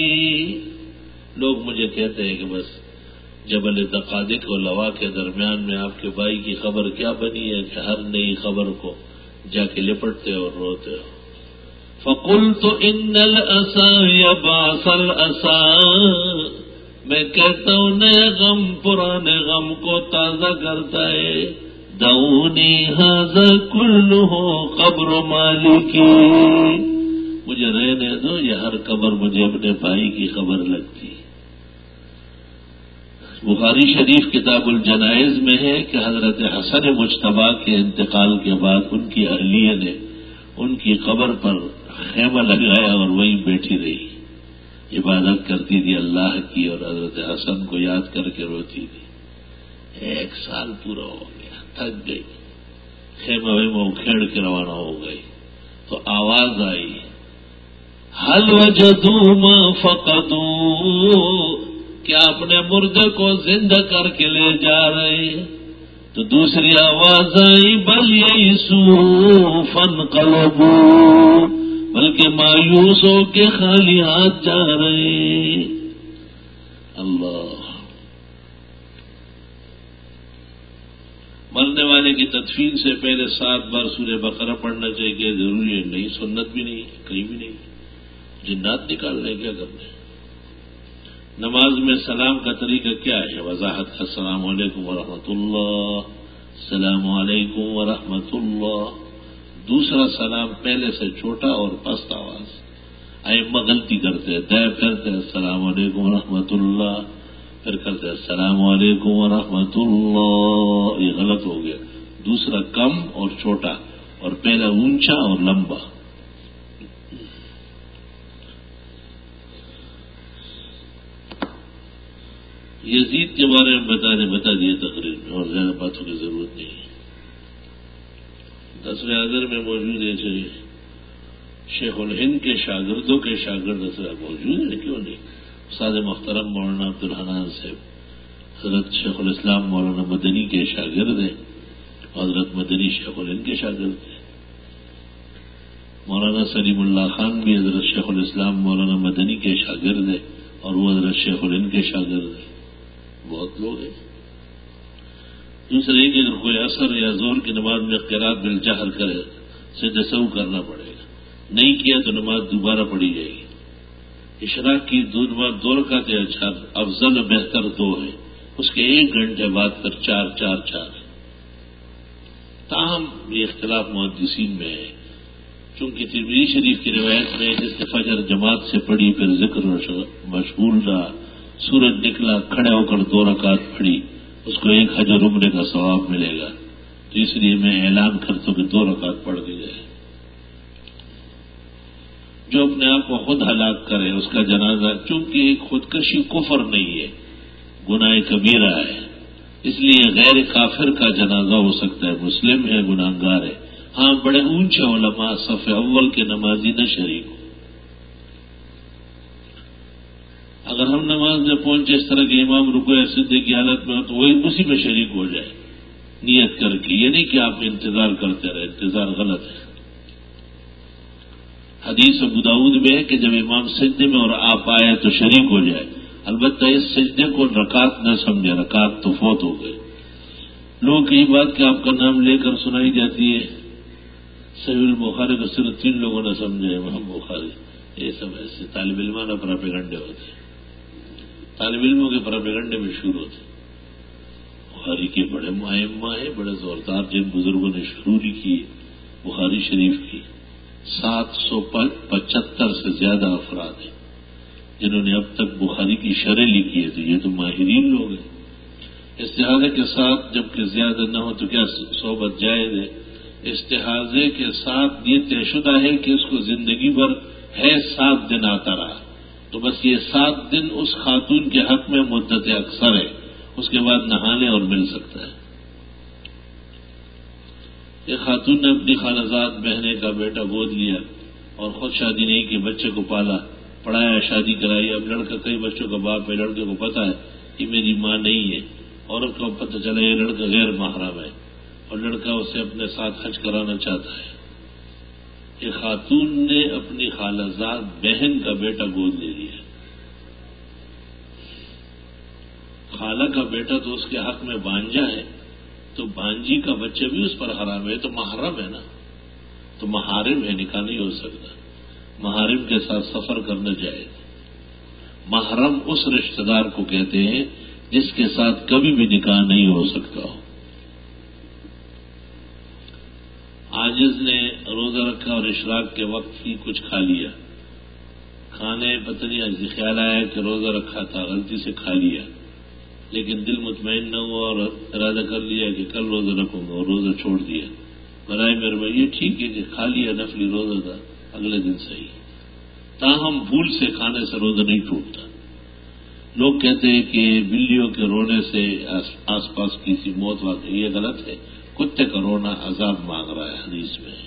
لوگ مجھے کہتے ہیں کہ بس جبل دقادق اور لوا کے درمیان میں آپ کے بھائی کی خبر کیا بنی ہے کہ ہر نئی خبر کو جا کے لپٹتے اور روتے ہو. فقلت ان الاسا یبعث الاسا. میں کہتا ہوں نئے غم پرانے غم کو تازہ کرتا ہے. دعونی ھذا کلہ قبر مالکی. مجھے رہنے دو، یہ ہر قبر مجھے اپنے بھائی کی خبر لگتی. بخاری شریف کتاب الجنائز میں ہے کہ حضرت حسن مجتبیٰ کے انتقال کے بعد ان کی اہلیہ نے ان کی قبر پر خیمہ لگایا اور وہیں بیٹھی رہی، عبادت کرتی تھی اللہ کی اور حضرت حسن کو یاد کر کے روتی تھی. ایک سال پورا ہو گیا، تھک گئی، خیمہ ویمہ کھیڑ کے روانہ ہو گئی تو آواز آئی حل وجدوا ما فقدوا. کیا اپنے مردے کو زندہ کر کے لے جا رہے؟ تو دوسری آواز آئی بل یئسوا فانقلبوا. بلکہ مایوس ہو کے خالی ہاتھ جا رہے. اللہ. مرنے والے کی تدفین سے پہلے سات بار سورہ بقرہ پڑھنا چاہیے، ضروری ہے نہیں، سنت بھی نہیں، کہیں بھی نہیں. جنات نکالنے کیا کرنے. نماز میں سلام کا طریقہ کیا ہے؟ وضاحت. السلام علیکم ورحمۃ اللہ. السلام علیکم ورحمۃ اللہ. دوسرا سلام پہلے سے چھوٹا اور پست آواز. ائمہ غلطی کرتے ہیں، دے کرتے السلام علیکم ورحمۃ اللہ، پھر کرتے السلام علیکم ورحمۃ اللہ. یہ غلط ہو گیا. دوسرا کم اور چھوٹا اور پہلا اونچا اور لمبا. یزید کے بارے میں بتا دیں بتا دیے تقریر میں، اور زیادہ باتوں کی ضرورت نہیں ہے. دسویں حاضر میں موجود ہے. چلیے شیخ الہند کے شاگردوں کے شاگرد اثر موجود ہے، کیوں نہیں؟ استاد محترم مولانا عبدالحنان صاحب حضرت شیخ الاسلام مولانا مدنی کے شاگرد ہیں، حضرت مدنی شیخ الہند کے شاگرد ہیں. مولانا سلیم اللہ خان بھی حضرت شیخ الاسلام مولانا مدنی کے شاگرد ہیں، اور وہ حضرت شیخ الہند کے شاگرد ہیں. بہت لوگ ہیں. دوسرے کہ اگر کوئی اثر یا زور کی نماز میں قرات بالجہر کرے سجدہ سہو کرنا پڑے گا. نہیں کیا تو نماز دوبارہ پڑھی جائے گی. اشراق کی دو نماز دو رکعت اچھا افضل و بہتر دو ہے، اس کے ایک گھنٹے بعد پھر چار چار چار. تاہم یہ اختلاف محدثین میں ہے، چونکہ ترمذی شریف کی روایت میں جس نے فجر جماعت سے پڑھی پھر ذکر مشغول رہا، سورج نکلا کھڑے ہو کر دو رکعت پڑھی، اس کو ایک حج اور عمرے کا ثواب ملے گا. تو اس لیے میں اعلان کرتا ہوں کہ دو رکعت پڑھ کے جائے. جو اپنے آپ کو خود ہلاک کرے اس کا جنازہ، چونکہ خودکشی کفر نہیں ہے، گناہ کبیرہ ہے، اس لیے غیر کافر کا جنازہ ہو سکتا ہے، مسلم ہے، گناہگار ہے. ہاں بڑے اونچے علماء صف اول کے نمازی نہ شریک ہو. اگر ہم نماز میں پہنچے اس طرح کے امام رکوع سجدے کی حالت میں ہو تو وہی اسی میں شریک ہو جائے نیت کر کے. یہ نہیں کہ آپ انتظار کرتے رہے، انتظار غلط ہے. حدیث ابو داؤد میں ہے کہ جب امام سجدے میں اور آپ آئے تو شریک ہو جائے. البتہ اس سجدے کو رکعت نہ سمجھے، رکعت تو فوت ہو گئے. لوگوں کی بات کہ آپ کا نام لے کر سنائی جاتی ہے. صحیح البخاری کو صرف تین لوگوں نے سمجھے، امام بخاری. یہ سب ایسے طالب علمانہ پراپیگنڈے ہوتے ہیں، طالب علموں کے پراپیگنڈے میں شروع ہوتے. بخاری کے بڑے مائمہ ہیں، بڑے زوردار، جن بزرگوں نے شروع کی بخاری شریف کی. سات سو پچہتر سے زیادہ افراد ہیں جنہوں نے اب تک بخاری کی شرح لکھی ہے. تو یہ تو ماہرین لوگ ہیں. استحاضے کے ساتھ جبکہ زیادہ نہ ہو تو کیا صحبت جائز ہے. استحاضے کے ساتھ یہ طے شدہ ہے کہ اس کو زندگی بھر ہے سات دن آتا رہا، تو بس یہ سات دن اس خاتون کے حق میں مدت اکثر ہے، اس کے بعد نہانے اور مل سکتا ہے. ایک خاتون نے اپنی خالہ بہنے کا بیٹا گود لیا اور خود شادی نہیں کی، بچے کو پالا، پڑھایا، شادی کرائی. اب لڑکا کئی بچوں کا باپ ہے، لڑکے کو پتا ہے کہ میری ماں نہیں ہے. عورت کو پتہ چلا یہ لڑکا غیر محرم ہے اور لڑکا اسے اپنے ساتھ حج کرانا چاہتا ہے. ایک خاتون نے اپنی خالہ زاد بہن کا بیٹا گود لے لیا. خالہ کا بیٹا تو اس کے حق میں بانجا ہے، تو بانجی کا بچہ بھی اس پر حرام ہے. تو محرم ہے نا، تو محارم ہے، نکاح نہیں ہو سکتا. محارم کے ساتھ سفر کرنا جائے. محرم اس رشتہ دار کو کہتے ہیں جس کے ساتھ کبھی بھی نکاح نہیں ہو سکتا ہو. عاجز نے روزہ رکھا اور اشراق کے وقت ہی کچھ کھا لیا. کھانے پتہ نہیں خیال آیا کہ روزہ رکھا تھا، غلطی سے کھا لیا، لیکن دل مطمئن نہ ہوا اور ارادہ کر لیا کہ کل روزہ رکھوں گا اور روزہ چھوڑ دیا. برائے مہربانی یہ ٹھیک ہے کہ کھا لیا، نفلی روزہ تھا، اگلے دن صحیح. تاہم بھول سے کھانے سے روزہ نہیں ٹوٹتا. لوگ کہتے ہیں کہ بلیوں کے رونے سے آس پاس کسی موت واقعی، یہ غلط ہے. کتے کا رونا عذاب مانگ رہا ہے، حدیث میں.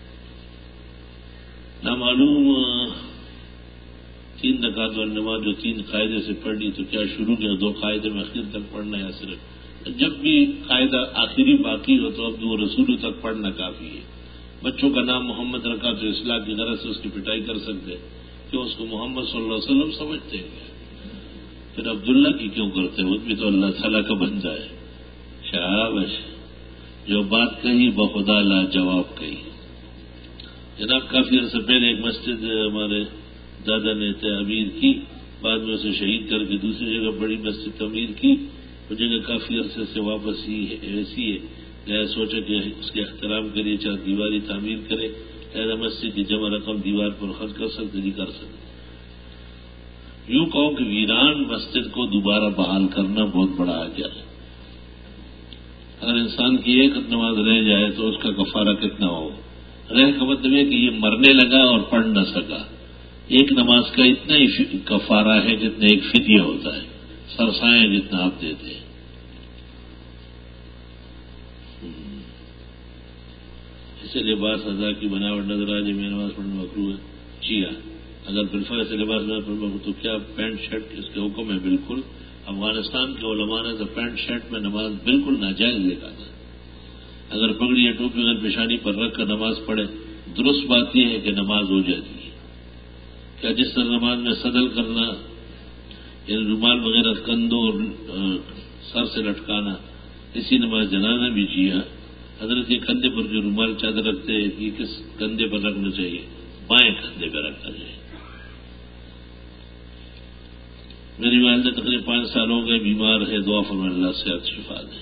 نامعلوم تین رکعت والی نماز جو تین قاعدے سے پڑھنی، تو کیا شروع میں دو قاعدے میں آخر تک پڑھنا یا صرف جب بھی قاعدہ آخری باقی ہو تو اب دو رسولوں تک پڑھنا کافی ہے. بچوں کا نام محمد رکھا تو اصلاح کی غرض سے اس کی پٹائی کر سکتے، کیوں اس کو محمد صلی اللہ علیہ وسلم سمجھتے ہیں؟ پھر عبداللہ کی کیوں کرتے؟ وہ بھی تو اللہ تعالیٰ کا بندہ ہے. شاباش، جو بات کہی بخدا لا جواب کہی. جناب کافی عرصے پہلے ایک مسجد ہمارے دادا نے تعمیر کی، بعد میں اسے شہید کر کے دوسری جگہ بڑی مسجد تعمیر کی. وہ جگہ کافی عرصے سے واپس ہی ہے ایسی ہے یا سوچے کہ اس کے احترام کے لیے چاہے دیواری تعمیر کرے، لہذا مسجد کی جمع رقم دیوار پر خرچ کر سکتے نہیں کر سکتے۔ یوں کہو کہ ویران مسجد کو دوبارہ بحال کرنا بہت بڑا آجر ہے۔ اگر انسان کی ایک نماز رہ جائے تو اس کا کفارہ کتنا ہو؟ رہ کا مطلب ہے کہ یہ مرنے لگا اور پڑھ نہ سکا، ایک نماز کا اتنا ہی کفارہ ہے جتنا ایک فدیہ ہوتا ہے، سرسائیں جتنا آپ دیتے ہیں۔ اسے لباس ادا کی بناوٹ نظر آ جائے میں نماز پڑھنا مکروہ ہے؟ جی ہاں، اگر بالفعل سے لباس نہ پڑھنا تو کیا پینٹ شرٹ اس کے حکم ہے؟ بالکل۔ افغانستان کے علماء نے تو پینٹ شرٹ میں نماز بالکل ناجائز لکھا تھا۔ اگر پگڑی یا ٹوپی اگر پیشانی پر رکھ کر نماز پڑھے، درست بات یہ ہے کہ نماز ہو جاتی ہے۔ کیا جس طرح نماز میں صدل کرنا، یعنی رومال وغیرہ کندھوں اور سر سے لٹکانا، اسی نماز جنازہ بھی کیا۔ حضرت یہ کندھے پر جو رومال چادر رکھتے ہیں یہ کس کندھے پر رکھنا چاہیے؟ بائیں کندھے پہ رکھنا چاہیے۔ میری والدہ تقریباً پانچ سال ہو گئے بیمار ہے، دعا فرمائے اللہ صحت شفا دے۔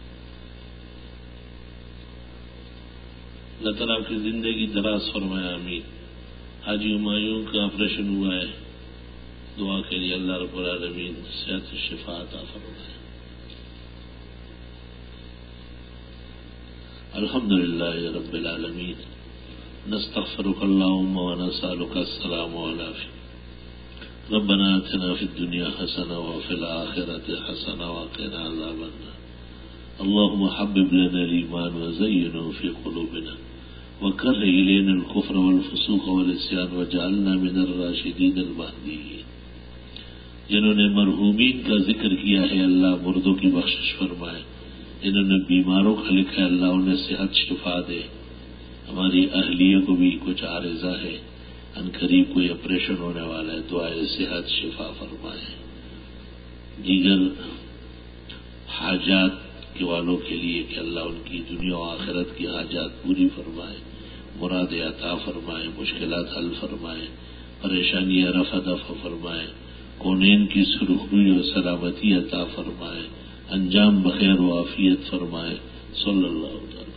اللہ تعالیٰ کی زندگی دراز فرمائے، آمین۔ حاجی ہمایوں کا آپریشن ہوا ہے، دعا کے لیے اللہ رب العالمین صحت شفا عطا فرمائے۔ الحمد للہ رب العالمین، نستغفرک اللہم ونسألک السلام علیکم۔ ربنا آتنا فی الدنیا حسنہ وفی الآخرۃ حسنہ وقنا عذاب النار۔ اللہم حبب لنا الایمان وزینہ فی قلوبنا وکرہ الینا الکفر والفسوق والعصیان واجعلنا من الراشدین المہدیین۔ جنہوں نے مرحومین کا ذکر کیا ہے اللہ مردوں کی بخشش فرمائے، جنہوں نے بیماروں کا لکھا ہے اللہ انہیں صحت شفا دے۔ ہماری اہلیہ کو بھی کچھ عارضہ ہے، ان قریب کوئی آپریشن ہونے والا ہے، دعائے صحت شفا فرمائے۔ دیگر حاجات کے والوں کے لیے کہ اللہ ان کی دنیا و آخرت کی حاجات پوری فرمائے، مراد عطا فرمائے، مشکلات حل فرمائے، پریشانیاں رفع دفع فرمائے، کونین کی سرخروئی و سلامتی عطا فرمائے، انجام بخیر و عافیت فرمائے۔ صلی اللہ علیہ وسلم۔